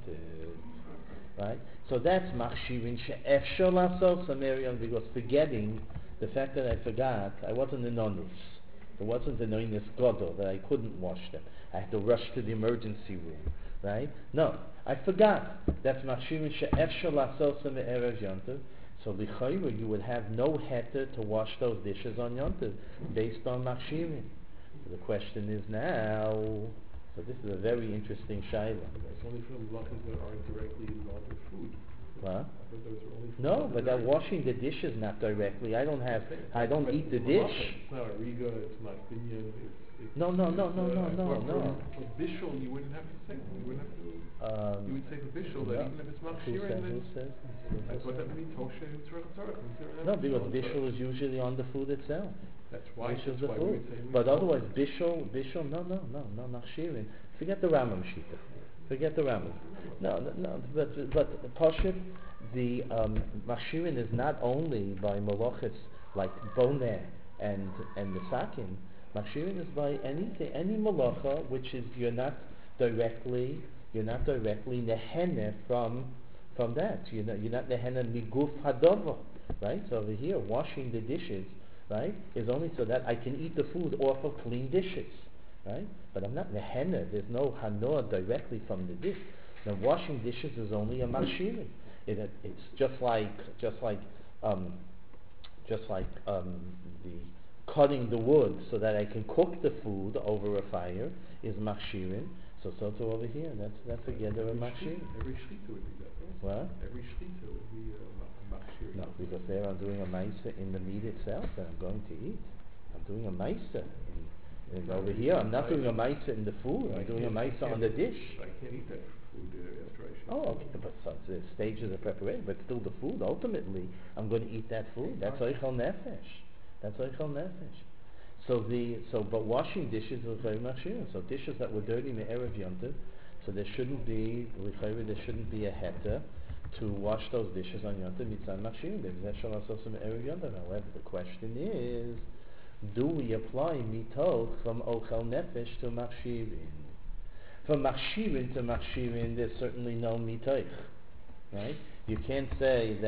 Tov, right? So that's machshirin she'efshel lasos from erev Yom Tov, because forgetting, the fact that I forgot, I wasn't an onus. There wasn't an onus godol that I couldn't wash them. I had to rush to the emergency room, right? No, I forgot. That's machshirin she'efshel lasos from erev Yom Tov. So l'chayra, you would have no heter to wash those dishes on Yom Tov based on machshirin. So the question is now, so this is a very interesting shayla. It's only for the malachas that aren't directly involved with food. Huh? I thought those were only for No, malachas but that that are- washing the dishes not directly. I don't have, I don't But eat the it's dish. malacha. It's not a riga, it's not binyan, it's, it's... No, no, no, it's, no, uh, no, no, but no. For, for bishul, you wouldn't have to say, you wouldn't have to, Um, you would say for bishul that no. even if it's Who machshirin, said? Who then... said? I thought that would be toshe and tzarech tzarech. No, because bishul is usually on the food itself. That's why, Bishul is that's the why we food. would say... we But would otherwise, toshe. bishul, bishul, no, no, no, no, machshirin. Forget the Rambam shita. Forget the Rambam. No, no, no, but but Pashut, the um, machshirin is not only by malachas like boner and and misakin. Machshirin is by anything, any malacha which is you're not directly you're not directly nehene from from that. You're not you're not nehene miguf hadava, right? So over here, washing the dishes, right, is only so that I can eat the food off of clean dishes, right? But I'm not nehene. There's no hanoah directly from the dish. Now, washing dishes is only a machshirin. It, it's just like just like um, just like um, the cutting the wood so that I can cook the food over a fire is machshirin. So so too over here. That's that's again a machshirin. Every shchita would be that, right? What? Every shchita would be a machshirin. No, because there I'm doing a ma'isa in the meat itself that I'm going to eat. I'm doing a ma'isa in, in over here. I'm not doing a ma'isa in the food. I'm doing a ma'isa on the dish. I can't eat that food uh, after I shchita. Oh, okay, but so the stages of preparation, but still the food. Ultimately, I'm going to eat that food. That's oichel nefesh. That's oichel nefesh. So the so but washing dishes is very machshirin. So dishes that were dirty in the erev Yom Tov, so there shouldn't be l'chayre, there shouldn't be a heter to wash those dishes on Yom Tov mitzvah machshirin. There's eshel asosim erev Yom Tov. However, the question is, do we apply mitoch from ochel nefesh to machshirin? From machshirin to machshirin, there's certainly no mitoch, right? You can't say that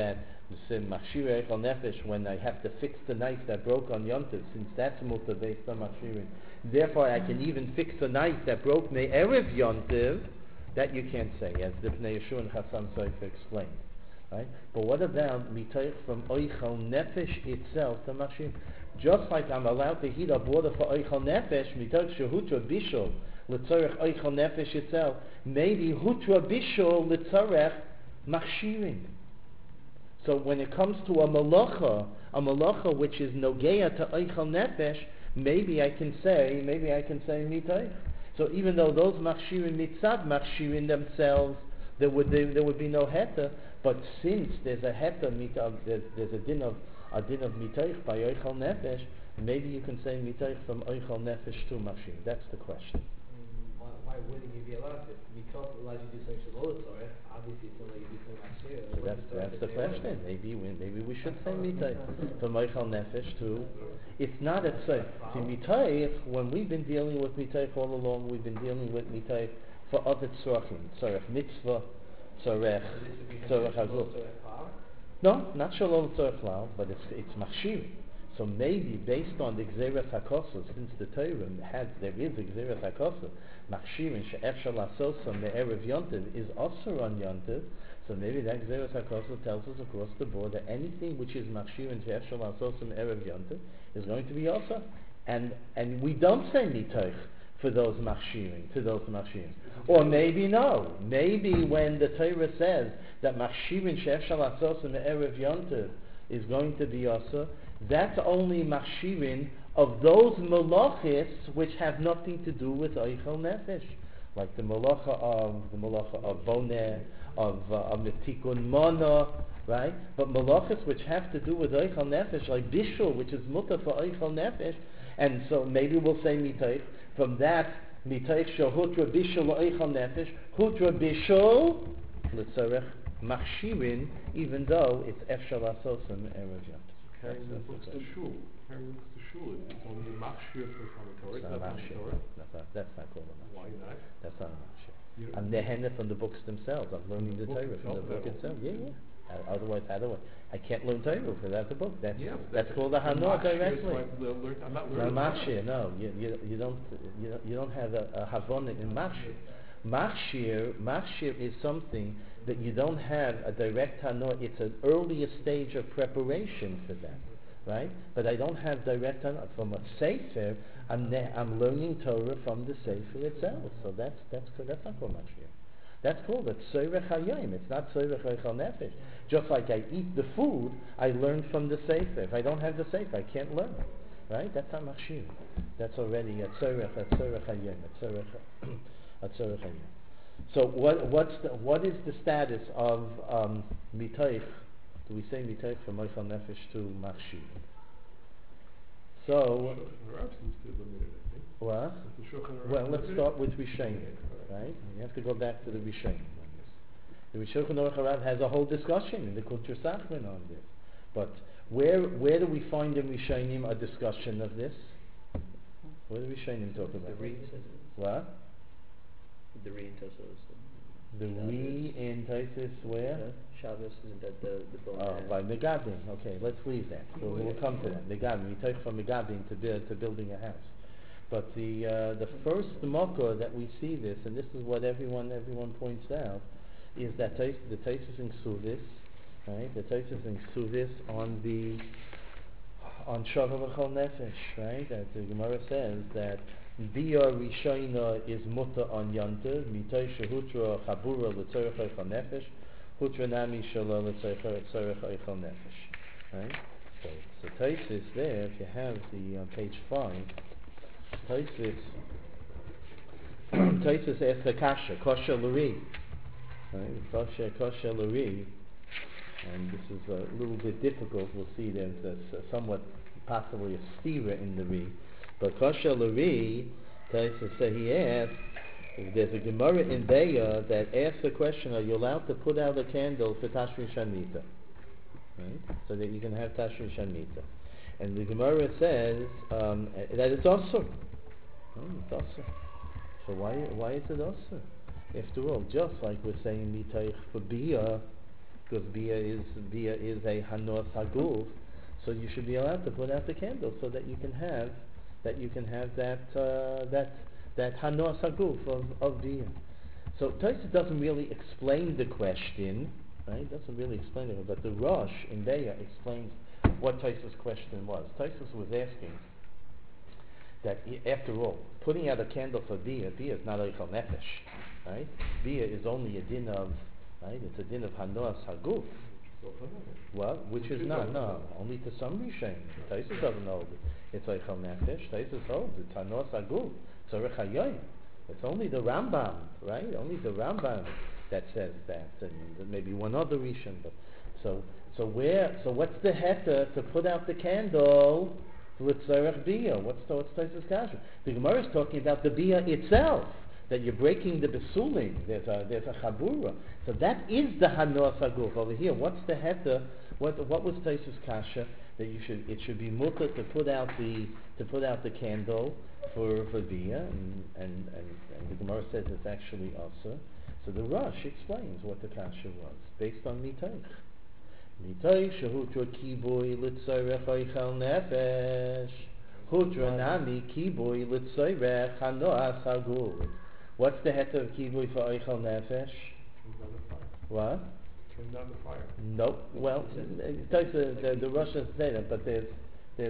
The sin machshir eichel nefesh when I have to fix the knife that broke on Yontif, since that's mutter based on machshirin. Therefore, I can even fix the knife that broke me erev Yontif. That you can't say, as the Bnei Yeshua and Chasam Sofer explained. Right? But what about mitoich from eichel nefesh itself to machshirin? Just like I'm allowed to heat up water for eichel nefesh, mitoich shehutra bishul l'tzorech eichel nefesh itself, maybe hutra bishul l'tzorech machshirin. So when it comes to a malacha, a malacha which is nogeya to eichel nefesh, maybe I can say, maybe I can say mitoich. So even though those machshirin mitzad machshirin themselves, there would there, there would be no heta. But since there's a heta mita, there's, there's a din of a din of mitoich by eichel nefesh, maybe you can say mitoich from eichel nefesh to machshirin. That's the question. Mm, why, why wouldn't you be allowed to? Mitoch allows you to do something shalom Torah. Obviously, it's not like you do something machshirin. So that's that's the question. Maybe we maybe we should say mitoich from eichel nefesh to. It's not a say. See, mitoich, when we've been dealing with mitoich all along, we've been dealing with mitoich for other tzorachim, tzorach mitzvah, tzorach, tzorach haguf. No, not shalom tzorach lao, but it's it's machshirin. So maybe based on the gzeras hakosos, since the Torah has there is a gzeras hakosos, machshirin she'efshar lasosam me'erev yontiv is also on yontiv. So maybe that gzeras hakosos tells us across the board that anything which is machshirin she'efshar lasosam me'erev yontiv is going to be also, and and we don't say mitoich for those machshirin, to those machshirin. Or maybe no, maybe when the Torah says that machshirin she'efshar lasosam me'erev yontiv is going to be also, that's only machshirin of those malachis which have nothing to do with eichel nefesh, like the malacha of the malacha of boneh, of uh, of tikun mana, right? But malachis which have to do with eichel nefesh, like bishul, which is mutter for eichel nefesh, and so maybe we'll say mitoich from that mitoich shel hutra bishul eichel nefesh, hutra bishul l'tzarech machshirin, even though it's efshar lasosam erev yom. Carrying the books to shul. Carrying the books to shul. It's only a machshir for Talmud Torah. It's not a machshir. That's not, that's not called a machshir. Why not? That's not a machshir. You I'm nehenna from the books themselves. I'm learning the book Torah from the itself, book that itself. will- Yeah, yeah. Uh, otherwise, how do I? I can't learn Torah without the book. That's Yeah, that's called a hanor directly. I'm not No, learning. machshir. No, you, you you don't you don't, you don't have a, a havona in machshir. Machshir machshir is something that you don't have a direct hanor. It's an earlier stage of preparation for that. Right? But I don't have direct hanor from a sefer. I'm ne- I'm learning Torah from the sefer itself. So that's that's that's not called machshir. That's called a tzorech hayom. It's not tzorech eichel nefesh. Just like I eat the food, I learn from the sefer. If I don't have the sefer, I can't learn. Right? That's not machshir. That's already a tzorech, a tzorech hayom, a tzorech, a tzorech hayom. So what what's the, what is the status of um, mitoich? Do we say mitoich from eichel nefesh to machshir? So Rav seems to eliminate it, I think. what? The Shulchan Aruch Well, let's eliminated start it. with Rishonim, right? You have to go back to the Rishonim on this. The Shulchan Aruch Harav has a whole discussion in the Kultur Sachman on this. But where where do we find in Rishonim a discussion of this? What do Rishonim talk about? The Reed says it. What? The Reed tells us. The we in Taisis where? Shabbos isn't that the the bone? Oh, by Megadim. Okay, let's leave that. We'll, we'll come to that. Megadim. We take from Megadim to build to building a house. But the uh, the first makor that we see this, and this is what everyone everyone points out, is that tais, the Taisus in Suvis, right? The Taisus in Suvis on the on Shava V'chol Nefesh, right? That the Gemara says that Bia Rishayna is muta on Yantiv, Mitay Shehutra Chabura L'Tzorech Eichel Nefesh, Hutra Nami Shala L'Tzorech Eichel Nefesh. Right? So, so Taisus there, if you have the uh, page five, Taisus Taisus asks the Kasha, Kasha L'Ri. Right? Kasha, Kasha L'Ri. And this is a little bit difficult. We'll see there's a, a somewhat possibly a stira in the Ri. But Kasha L'Ri, Taisus say he asked, there's a Gemara in Beya that asks the question, are you allowed to put out a candle for Tashri Shanmita? Right? So that you can have Tashri Shanmita. And the Gemara says um, that it's also. Oh, it's also. So why why is it also? After all, just like we're saying Mitaych for Bia, because bia is bia is a hanor saguf, so you should be allowed to put out the candle so that you can have that you can have that uh, that that hanor saguf of of bia. So Tosfos doesn't really explain the question, right? Doesn't really explain it, but the Rosh in Beya explains what Tosfos' question was. Tosfos was asking that i- after all, putting out a candle for bia, bia is not oichel nefesh, right? Bia is only a din of, right? It's a din of hanor saguf. Well, which is not, no, only to some Rishonim. Tosfos doesn't hold it. It's oichel nefesh. Tosfos holds it's hanor saguf. Tzorech hayoim. It's only the Rambam, right? Only the Rambam that says that, and maybe one other Rishon. But so, so where? So what's the heter to put out the candle with tzarech bia? What's the what's Tosfos kasha? The Gemara is talking about the bia itself, that you're breaking the besulim. There's a there's a chabura. So that is the hanor saguf over here. What's the heter? What what was Tosfos kasha? That you should it should be mutter to put out the to put out the candle for for bia, and, and, and, and the Gemara says it's actually also. So the Rosh explains what the kasha was based on mitoich. Mitoich shehutra kiboy litzorech oichel nefesh. Hutra nami kiboy litzorech hanoas hagul. What's the heter of kiboy for oichel nefesh? What? Turn down the fire. No. Well, Tosfos the, the, the Rosh doesn't say that, but there's there's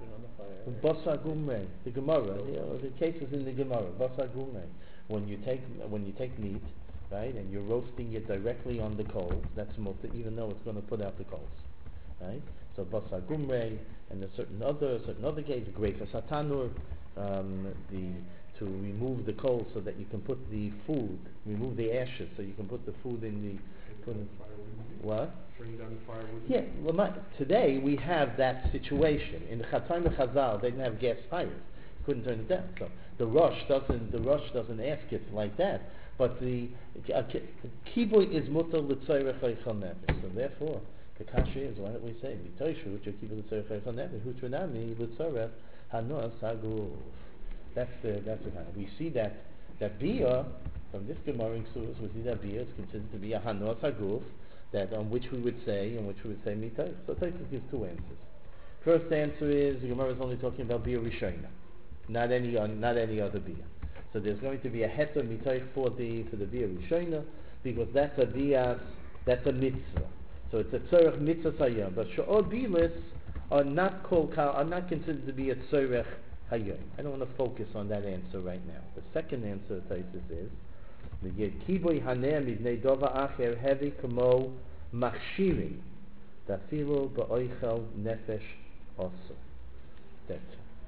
Basar Gumrei, the Gemara, you know, the cases in the Gemara, Basar Gumrei. When you take when you take meat, right, and you're roasting it directly on the coals, that's mutter, even though it's going to put out the coals, right? So Basar Gumrei, and a certain other certain other case, Grefa Satanur, um, the to remove the coals so that you can put the food, remove the ashes, so you can put the food in the put in, what? Bring down the firewood. Yeah, well, my, today we have that situation. In the Chataim and Chazal, they didn't have gas fires, couldn't turn it down. So the Rosh doesn't, the Rosh doesn't ask it like that. But the uh, kiboy is mutar l'tzorech oichel nefesh. So therefore, the kasha is, why don't we say mitoishu which are kiboy l'tzorech oichel nefesh, hutranami l'tzorech hanos haguf. That's the that's the kind. We see that that bia from this Gemara in Ksuros, we see that bia is considered to be a hanos haguf. That on which we would say, on which we would say mitoich. So Tosfos gives two answers. First answer is the Gemara is only talking about bia rishona, not any uh, not any other bia. So there's going to be a heter mitoich for the for the bia rishona, because that's a bia, that's a mitzvah. So it's a tzorech mitzvah hayom. But sha'ol bilis are not called are not considered to be a tzorech hayom. I don't want to focus on that answer right now. The second answer of Tosfos is the kiboy hanem ibnei dova acher heavy kamo machshirin dafilu ba'oichel nefesh also. That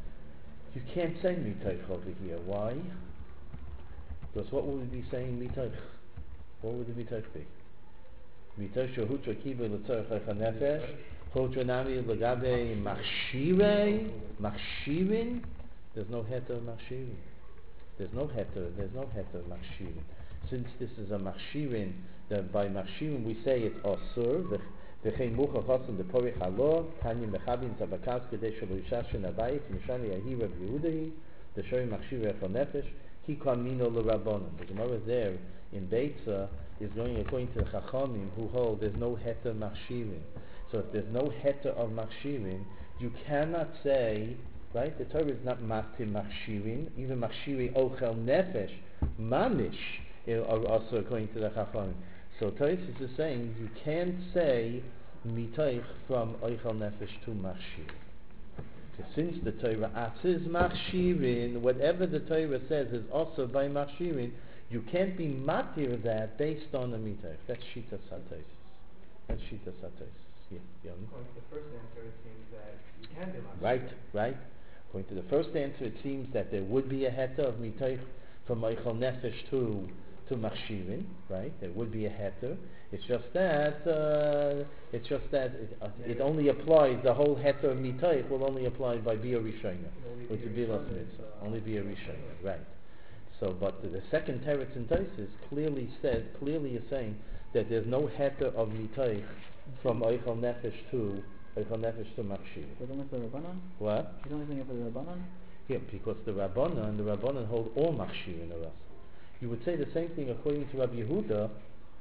you can't say mitoich over here. Why? Because what would we be saying mitoich? What would the mitoich be? Mitoich shehutra kiboy l'tzorech oichel nefesh hutra nami l'gabe machshirei machshirin. There's no heter machshirin. There's no heter. There's no heter machshirin. Since this is a machshirin, that by machshirin we say it's osur. V'chein mucha chasim the porich halo tanya mechabin zabakas kedei shelo yishashin abayit mishani ahi Reb Yehudahi the shori machshir echel nefesh he kamino l'rabbanon. The Gemara there in Beitza is going according to the Chachamim who hold there's no heter machshirin. So if there's no heter of machshirin, you cannot say, right? The Torah is not matir machshirin, even machshiri ochel nefesh mamish are also according to the Chachamim. So Tosfos is saying you can't say mitoich from oichel nefesh to machshir. Since the Torah atzis machshirin, whatever the Torah says is also by machshirin, you can't be matir that based on a mitoich. That's shita Tosfos. That's shita Tosfos. Yeah, yeah. According to the first answer, it seems that you can do machshirin. Right, right. According to the first answer, it seems that there would be a heter of mitoich from oichel nefesh to to machshirin, right? There would be a heter. It's just that uh, it's just that it, uh, it only applies. The whole heter of mitoich will only apply by bia rishona, which would be las mitzvah. Only bia rishona, right? So, but the, the second teretz in Tosfos clearly says, clearly is saying that there's no heter of mitoich from oichel nefesh to oichel nefesh to machshirin. But only for the Rabbanan? What? He's only saying it for the Rabbanan? Yeah, because the Rabbanan, the Rabbanan hold all machshirin are us. You would say the same thing according to Rabbi Yehuda,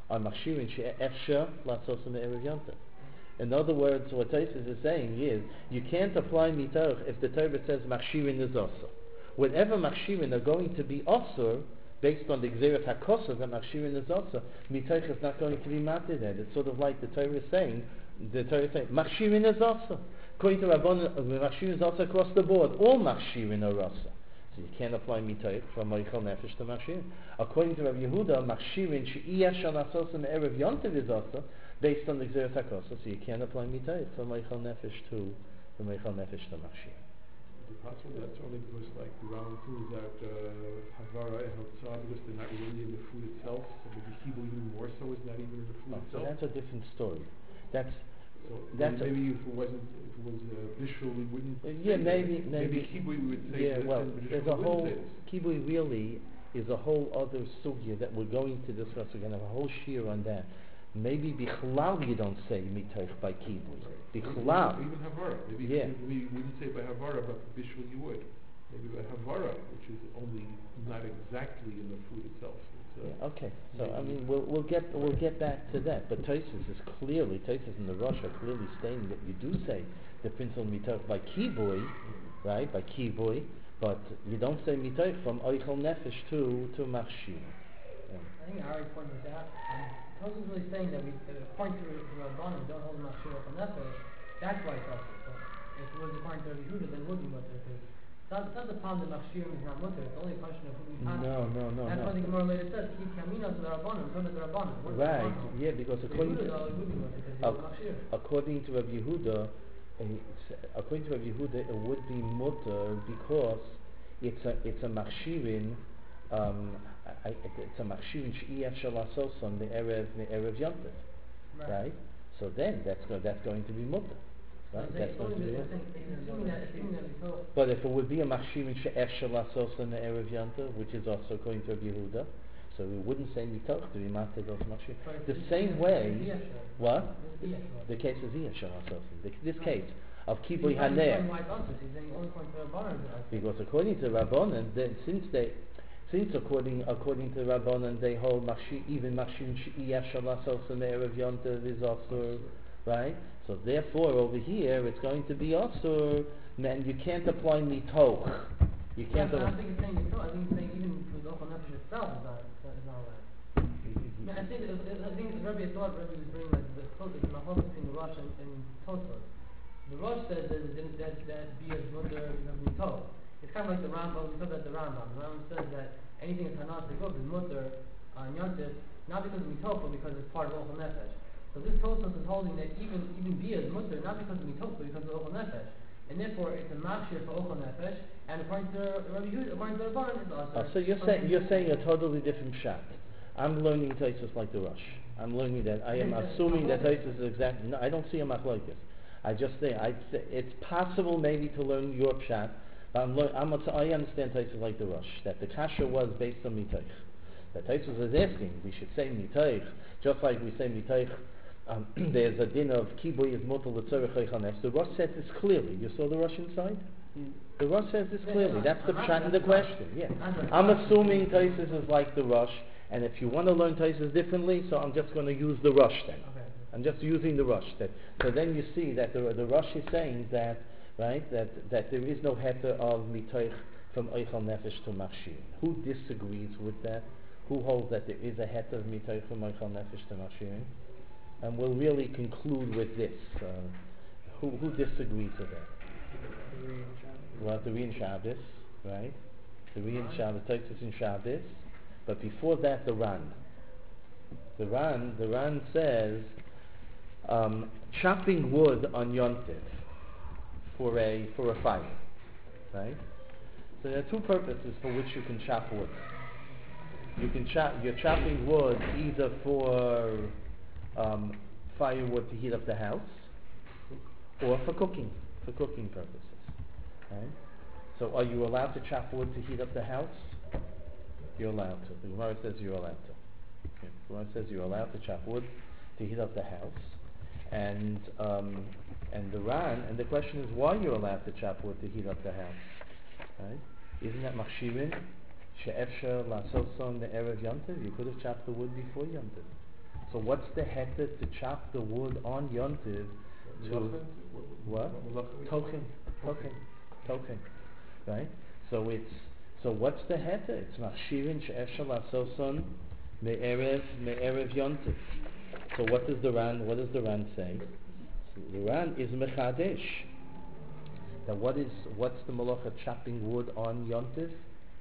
are machshirin she'efsher lasosan erev yontif. In other words, what Tosfos is saying is, you can't apply mitoch if the Torah says machshirin is also. Whatever machshirin are going to be also, based on the Gzeirat HaKosa that machshirin is also, mitoch is not going to be mated at. It's sort of like the Torah is saying, the Torah is saying, machshirin is also. According to Rabban, machshirin is also across the board. All machshirin are also. So you can't apply mitoch from Moichel Nefesh to machshirin. According to Rabbi Yehuda, machshirin she'iyah shal asosim erev yontiv is also, based on the Gzeirat HaKosa, so you can't apply mitoch from Moichel Nefesh to from Moichel Nefesh to machshirin. Is it possible that's only because, like, the Ram includes out uh, Havara and Hotzah because they're not really in the food itself, so maybe Hebrew even more so is not even in the food Oh, so itself? that's a different story. That's So that's maybe, maybe if it wasn't, if it was uh, Bishul, we wouldn't. Uh, yeah, say maybe, that. maybe, Maybe Hebrew we would say yeah, this, well, and Bishul there's we a wouldn't whole, say this. Kibui really is a whole other sugya that we're going to discuss. We're going to have a whole shir on that. Maybe Bichlal you don't say mitoch by Kibui. Bichlal. Even Havara. Maybe Yeah. we wouldn't say by Havara, but for Bishul you would. Maybe by Havara, which is only not exactly in the food itself. It's, uh, Yeah, okay, so I maybe- mean we'll we'll get we'll get back to that. But Tosfos is clearly Tosfos and the Rosh are clearly stating that you do say the principle mitoch by Kibui, right? By Kibui, but you don't say mitoch from Oichel Nefesh to to Machshir. Yeah. I think Ari pointed this out. Um, Tosfos is really saying that we, uh, according to Rabbanim, don't hold the machshir from nefesh. That's why it's also. So if it was according to Rabbi Yehuda, then it would be mutter. Because it's not, it's not the problem that machshir is not mutter. It's only a question of who we pass. No, no, no, That's no. why the Gemara later says, "Keep kamina to the Rabbanim." Turn to the Rabbanim. What is the Right, Rabbanim? yeah, because Rabbi according Yehuda to, always would be mutter because ac- it's machshir. according to Rabbi Yehuda, uh, it's- according to Rabbi Yehuda, it would be mutter because it's a it's a machshirin. Um, I, I, it's a machshirin she'iyah shalasoson the erev the erev yontif, right? So then that's go, that's going to be mutter, So right? it's That's going to be only mutter. assuming that, assuming that we thought. But if it would be a machshirin she'ef shalasoson the erev yontif, which is also according to Rabbi Yehuda, so we wouldn't say mitoch to be mated those machshirin. but The it's- same it's way, Iyashar. what? It's Iyashar. The case is iyah shalasoson. The, this Right. case of He's kibui not haneh. saying why it's us, he's saying only point to Rabbanim. Because according to Rabbanan, then since they, since according according to Rabbanan they hold machshi, even machshin she'iyah shalasos and erev yontav is also, right? So therefore over here it's going to be also, man, you can't apply mitoch. You Yeah, can't. but I apply- don't think it's saying it's not. I think it's saying even for the Ochel Nefesh itself is not, is not allowed. I, mean, I think, it, I think Rabbi thought Rabbi was bringing like the close the machlokas between the Rosh and, and Tosfos. The Rosh says that that that, that be as mutter because mitoch. It's kind of like the Rambam. We talked about the Rambam. The Rambam says that anything that's hanas begov is mutter on Yontif, not because of mitoch, but because it's part of Ochel Nefesh. So this Tosfos is holding that even even be as mutter, not because of mitoch, but because of Ochel Nefesh. And therefore, it's a machshir for Ochel Nefesh, and according to Rabbi Yehuda, according to Rabbanan, it's also. Oh, so you're saying you're saying a totally different shot. I'm learning Tosfos like the Rosh. I'm learning that. I am assuming that Tosfos is exactly. No, I don't see a machlokes. I just think I th- it's possible maybe to learn your pshat. But I'm lear- I'm a t- I understand Tosfos like the Rosh that the kasha was based on mitoch. That Tosfos is asking we should say mitoch just like we say mitoch. Um, there's a din of kibui is mutal l'tzorech ha'chanes. The Rosh says this clearly. You saw the Rosh inside. The Rosh says this clearly. That's the pshat in the question. Yeah. I'm assuming Tosfos is like the Rosh, and if you want to learn Tosfos differently, so I'm just going to use the Rosh then. Okay. I'm just using the Rosh. That, so then you see that the, the Rosh is saying that, right, that, that there is no heter of mitoich from Oichel Nefesh to Machshir. Who disagrees with that? Who holds that there is a heter of mitoich from Oichel Nefesh to Machshir? And we'll really conclude with this. Uh, who, who disagrees with that? Well, the Rein Shabbos, right? The Rein Shabbos, Tosfos in Shabbos. But before that, the Ran. The Ran, the Ran says, um, chopping wood on Yontif for a for a fire, right? So there are two purposes for which you can chop wood. You can chop. You're chopping wood either for um, firewood to heat up the house, or for cooking, for cooking purposes, right? So are you allowed to chop wood to heat up the house? You're allowed to. The Gemara says you're allowed to. Okay. The Gemara says you're allowed to chop wood to heat up the house, and um, and the Ran. And the question is why you're allowed to chop wood to heat up the house, right? Isn't that machshirin she'efshar lasoson the erev yontiv? You could have chopped the wood before yontiv. So what's the heter to chop the wood on Yontiv to what? Token, token, token, right? So it's so what's the heter? It's machshirin she'efshar la'asoson me'erev me'erev Yontiv. So what does the Ran? What does the Ran say? So the Ran is mechadesh. Now what is what's the malacha chopping wood on Yontiv?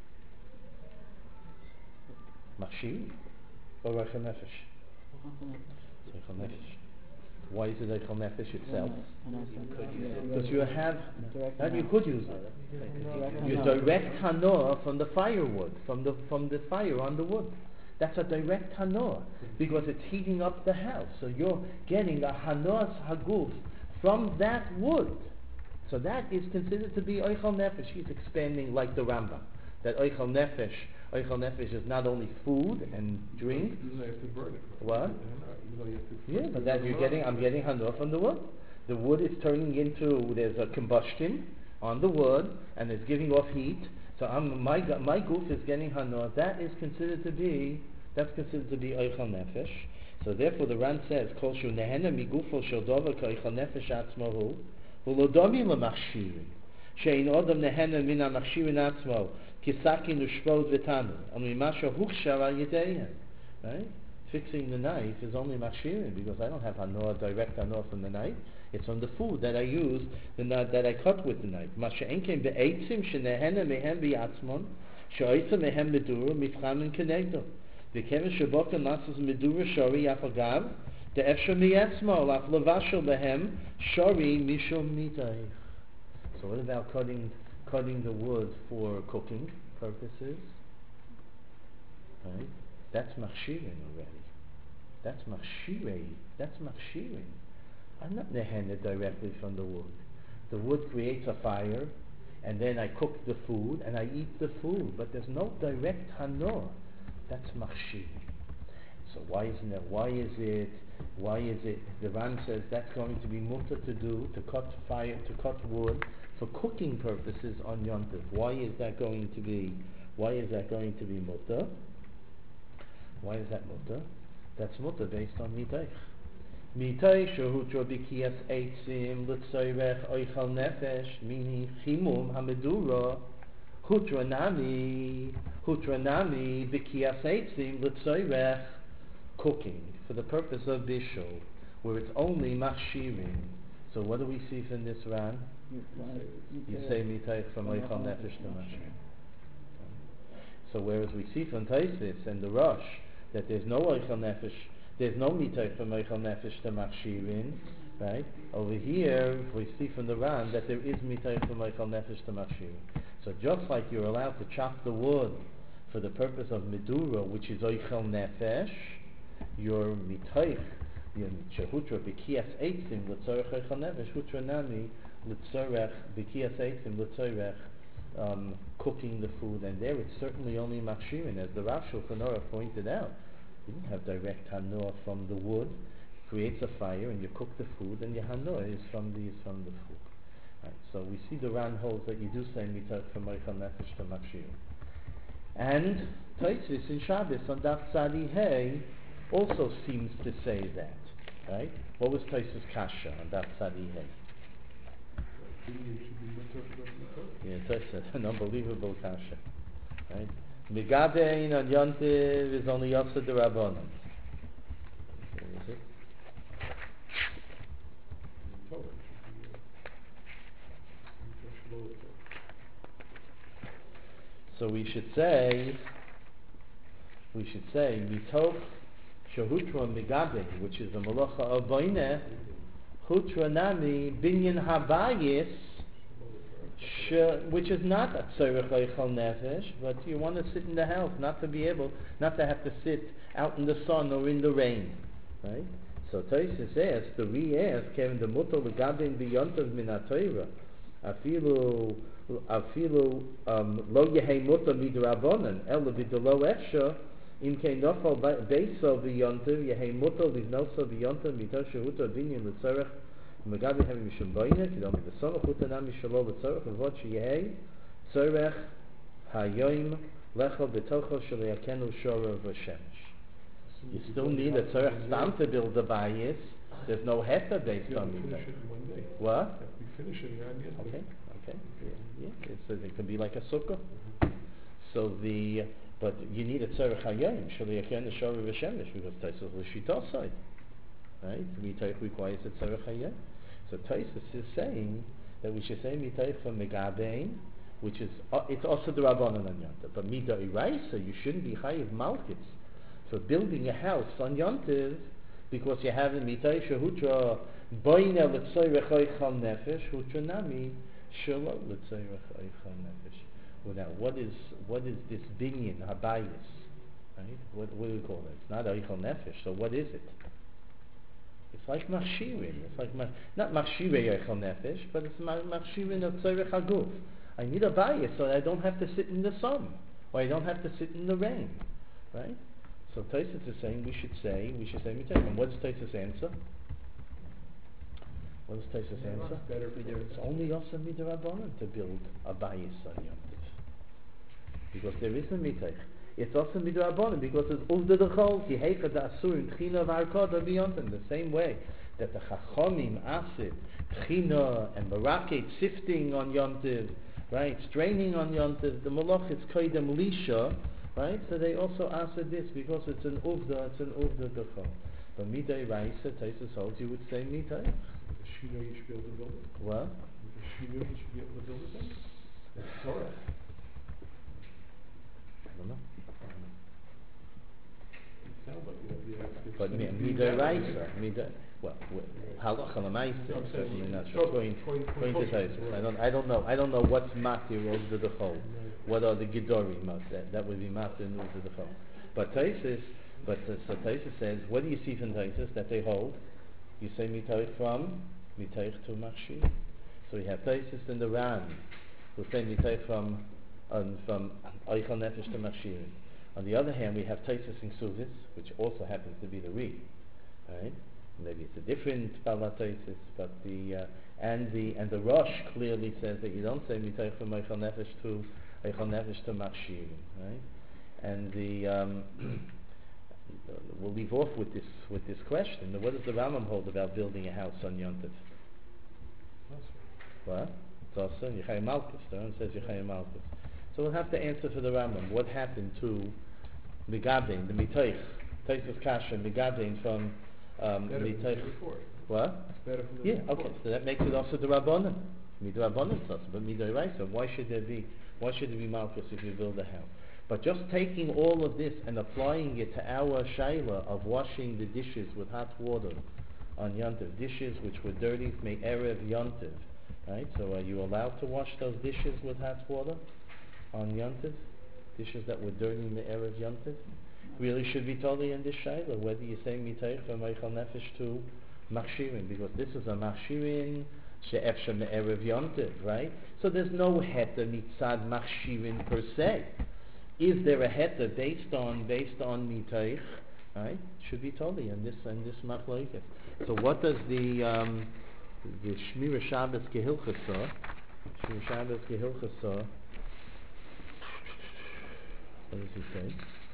Machshirin or Reichel Nefesh? Reichel Nefesh. Why is it Reichel Nefesh itself? Because you have, and you could use it. You direct hanor from the firewood, from the from the fire on the wood. That's a direct hanor because it's heating up the house. So you're getting a hanor's haguf from that wood. So that is considered to be Eichel Nefesh. He's expanding like the Rambam. That Eichel Nefesh, Eichel Nefesh is not only food and drink. You have to burn it. What? You have to Yeah, but that you're getting, I'm getting hanor from the wood. The wood is turning into, there's a combustion on the wood, and it's giving off heat. So I'm, my my goof is getting hanor. That is considered to be, that's considered to be Eichel Nefesh. So therefore the Ran says, Kol shu nehena migufo shel dover ka Eichel Nefesh atzmahu, v'lo domi l'machshirin. She'in odom nehena min ha'machshirin atzmo, kisakin u'shvod v'tanu, and mimasha huchshar al yedeihem. Right? Fixing the knife is only machshirin, because I don't have hanor, direct hanor from the knife. It's from the food that I use, the, that I cut with the knife. Masha enkein be'etzim shenehena mehem bi'atzmon, she'oitza mehem medura mifchamin kenegdo. V'keven sheboka nasas medura shori afagav, de'efsha mi'etzmo, laf levashel behem, shori mishum mitayich. So what about cutting cutting the wood for cooking purposes? Right? That's machshirin already. That's machshirei. That's machshirin. I'm not nehena directly from the wood. The wood creates a fire, and then I cook the food, and I eat the food. But there's no direct hanor. That's machshirin. So why isn't it? Why is it? Why is it? The Ran says that's going to be mutter to do, to cut fire, to cut wood for cooking purposes on Yom Tov. Why is that going to be? Why is that going to be mutter? Why is that mutter? That's mutter based on mitaych. Mitaych shehutra b'kiyas eitzim l'tzoyrech oichal nefesh mini chimum hamedura hutra nami hutra nami b'kiyas eitzim l'tzoyrech cooking for the purpose of bishul, where it's only machshirin. So what do we see from this Ran? You say mitaych from oichal nefesh to machshirin. So whereas we see from Taisis and the Rosh that there's no oichal nefesh, there's no mitaych from oichal nefesh to machshirin, right? Over here we see from the Ran that there is mitaych from oichal nefesh to machshirin. So just like you're allowed to chop the wood for the purpose of medura, which is oichal nefesh, your mitaych, your shehutra b'kiyas eitzim l'tzorech oichal nefesh, hutra nami l'tzorech b'kiyas eitzim l'tzorech Um, cooking the food, and there it's certainly only machshirin, as the Rav Shulchan Aruch pointed out. You don't have direct hanor from the wood. It creates a fire, and you cook the food, and your hanor is from the is from the food. Right, so we see the Ran holds that you do say mitach from oichal nefesh to machshirin, and Tosfos in Shabbos on Daf Tzadi Hey also seems to say that. Right? What was Tosfos Kasha on Daf Tzadi Hey? Yeah, that's an unbelievable kasha, right? Migabein on Yontiv is only Yosef the Rabbanon. So we should say, we should say, Mitoch Shehutra Migabein, which is the Malacha of Boineh, Hutra Nami Binyan Habayis, which is not a tzorech oichal nefesh, but you want to sit in the house, not to be able, not to have to sit out in the sun or in the rain, right? So Tosfos says, the re-ask, Kevin the mutter l'gabin b'yontav min ha'torah, afilu afilu lo yehei mutter midrabanan, ela b'delo efsha, im kein nofal beiso b'yontav, yehei mutter livnoso b'yontav mitosh shehuta binyan l'tzorech Megabi having mishum boyne, kidom the son of Hutanam Mishalo Tzorech, and what she yeh, Tzorech Hayoim Lecho Betocho Shaliakenu Shora V'Shemesh. So You if still only need a have tzarech one stam day, to build the bayis. There's no heter based you have on to finish Mitaych. it in one day. What? If we finish it in one day. Okay, okay, yeah, yeah. It's, it can be like a sukkah. So the, but you need a tzarech hayom, shaliyachen the shavu v'shemesh, because Taisus l'shitosai, right? Mitaych requires a tzarech hayom. So Taisus is saying that we should say Mitaych from megabein, which is uh, it's also the rabbanon on yontiv. But midai raisa, you shouldn't be chayiv malchus for building a house on yontiv, because you have in Mitaych shehutra boina l'tzayrech oichal nefesh hutra nami shelo l'tzayrech oichal nefesh. Well, now, what is what is this binyan habayis? Right? What, what do we call it? It's not oichal nefesh. So what is it? It's like machshirin. It's like mach, not machshirei oichal nefesh, but it's ma- machshirin of tzarech haguf. I need a bayis so I don't have to sit in the sun, or I don't have to sit in the rain, right? So Taisus is saying we should say we should say Mitaych. And what's Taisus' answer? What is Taisus' answer? It's better for It's only also midrabanan to build a bayis on yontif, because there is no Mitaych. It's also midrabanan because it's uvda dechol ki heicha da asurim tchina v'arkoda b'yontif. The same way that the chachomim asid tchina and baraket sifting on yontif, right, straining on yontif, the malach it's koydem lisha, right. So they also asked this because it's an uvda, it's an uvda dechol. But midai raisa Taisus holds you would say Mitaych. With the shino you should be able to build it. What? With the shino you should be able to build it then. That's Torah. I don't know. It sounds like you have, you have to. But something to be midai evaluated. raisa, midai. Well, halacha l'maisa, No, I'm saying certainly not so- according according- according to according to Taisus. Torah. I don't I don't know I don't know what's matir of the chol. What are the gedorim of that? That would be matir and of the chol. But Taisus, but uh, so Taisus says, what do you see from Taisus that they hold? You say mitaych from mitaych to machshir. So you have Taisus and the Ran who say mitaych from um, from oichal nefesh to machshir. On the other hand, we have Taisus in Suvis, which also happens to be the Ri, right? Maybe it's a different balatosis, but the uh, and the and the Rosh clearly says that you don't say mitaych from oichal nefesh to oichal nefesh to machshir, right? And the um, we'll leave off with this with this question. What does the Rambam hold about building a house on Yontif? What? It's also Yechayim Malkus. The Rambam says Yechayim Malkus. So we'll have to answer for the Rambam. What happened to Megabein, the Mitaych, Taisus Kasha, Megabein from um, Better from the Mitaych? day before. What? It's better from the Yeah, day before. okay, so that makes it also the Rabbanan. Midrabanan also, but Midoraisa. Why should there be, why should there be Malchus if you build a house? But just taking all of this and applying it to our Shaila of washing the dishes with hot water on Yontiv, dishes which were dirty, may Erev Yontiv, right? So are you allowed to wash those dishes with hot water on Yontiv? Dishes that were dirty in the Erev Yontiv? Really should be totally in this Shaila, whether you say Mitaych from Eichel Nefesh to Machshirin, because this is a Machshirin she'efsha me'erev yontiv, right? So there's no heter mitzad Machshirin per se. Is there a heter based on based on Mitaych? Right? Should be totally in this in this machlokes. So what does the um, the Shmira Shabbos Kehilchasa, Shmira Shabbos Kehilchasa, what does he say?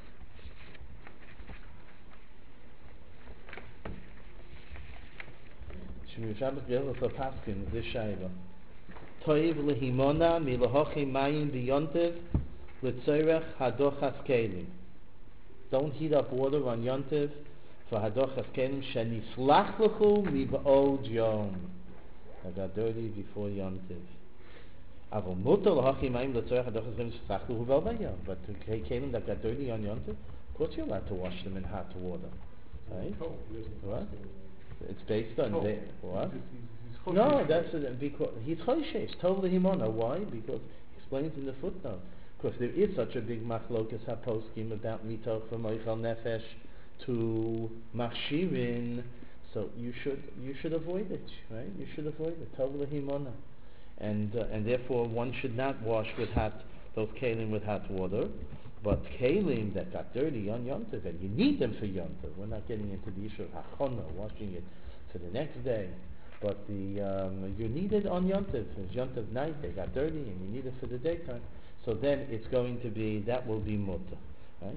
Shmir Shabbos Kehilchasa Paskin, this Shaila. Toiv lehimona milahochi mayim b'yontiv l'tzorech hadochas kelim. Don't heat up water on yontiv for hadochas kelim shenislach lechu miba'od yom. I got dirty before yontiv. Avol mutar lahochi mayim l'tzorech hadochas kelim shenislach lechu vel bayom. But the kelim that got dirty on yontiv, of course you're allowed to wash them in hot water, right? Oh, he doesn't What? pass the- It's based on Oh, the, what? he's- he's- he's No, choshesh. that's a, because he's choishes, totally himona. Why? Because he explains in the footnote. Because there is such a big machlokas haposkim about mitoch from oichal nefesh to machshirin, so you should you should avoid it, right? You should avoid it, totally himona, and uh, and therefore one should not wash with hot those kalim with hot water. But kalim that got dirty on Yontiv, and you need them for Yontiv. We're not getting into the issue of hachona, washing it for the next day. But the um, you need it on Yontiv. It's Yontiv night, they got dirty, and you need it for the daytime. So then it's going to be, that will be mutter. Right?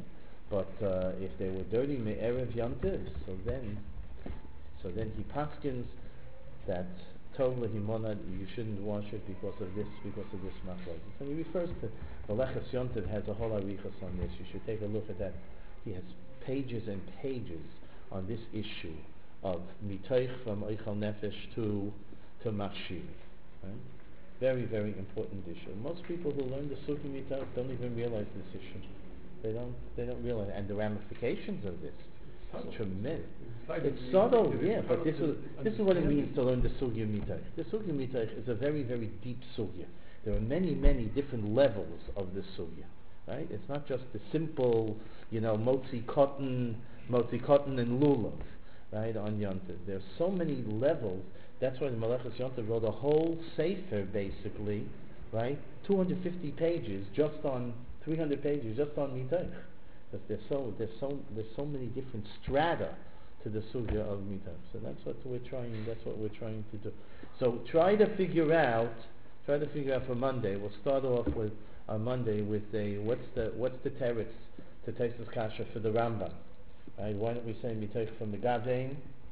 But uh, if they were dirty me'erev yontif, so then, so then he paskins that tov lehimona, you shouldn't wash it because of this, because of this machlokes. And he refers to Meleches Yontif has a whole arichas on this. You should take a look at that. He has pages and pages on this issue of mitoich from oichal nefesh to to machshir. Right? Very, very important issue. Most people who learn the Sukkah Mitoich don't even realize this issue. They don't. They don't realize, and the ramifications of this. It's tremendous. It's subtle, yeah, but this is this is what it means to learn the Sugya Mitoich. The Sugya Mitoich is a very, very deep Sugya. There are many, many different levels of the Sugya, right? It's not just the simple, you know, motzi cotton, motzi cotton and lulav, right, on Yontif. There are so many levels. That's why the Meleches Yontif wrote a whole sefer, basically, right, two hundred fifty pages just on, three hundred pages just on Mitoich. Because there's so there's so there's so many different strata to the sugya of mitoich. So that's what we're trying. That's what we're trying to do. So try to figure out. Try to figure out for Monday. We'll start off with on Monday with a what's the what's the teretz to Tosfos Kasha for the Rambam. Right? Why don't we say mitoich from the Gavein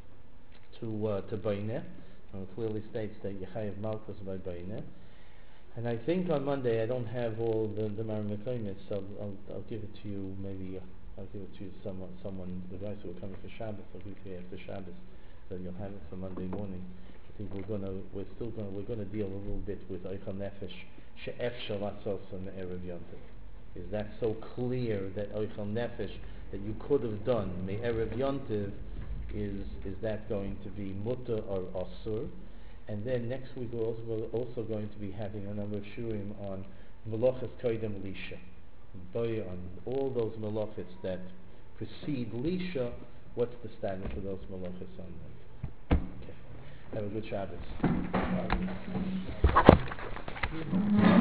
to uh, to Baineh? It clearly states that Yechayev Malchus by Baineh. And I think on Monday I don't have all the the Maramekayim, so I'll, I'll give it to you. Maybe uh, I'll give it to you someone, someone the guys who are coming for Shabbos. I'll give it to you after Shabbos, so you'll have it for Monday morning. I think we're gonna we're still gonna we're gonna deal a little bit with Oichal Nefesh She'ef Shalatzos and Erev Yontif. Is that so clear that Oichal Nefesh that you could have done Me Erev Yontif is is that going to be Mutter or Asur? And then next week we're also, we're also going to be having a number of shurim on Melachas Koydem Lisha, boy, on all those melachas that precede Lisha. What's the status of those melachas on them? Okay. Have a good Shabbos.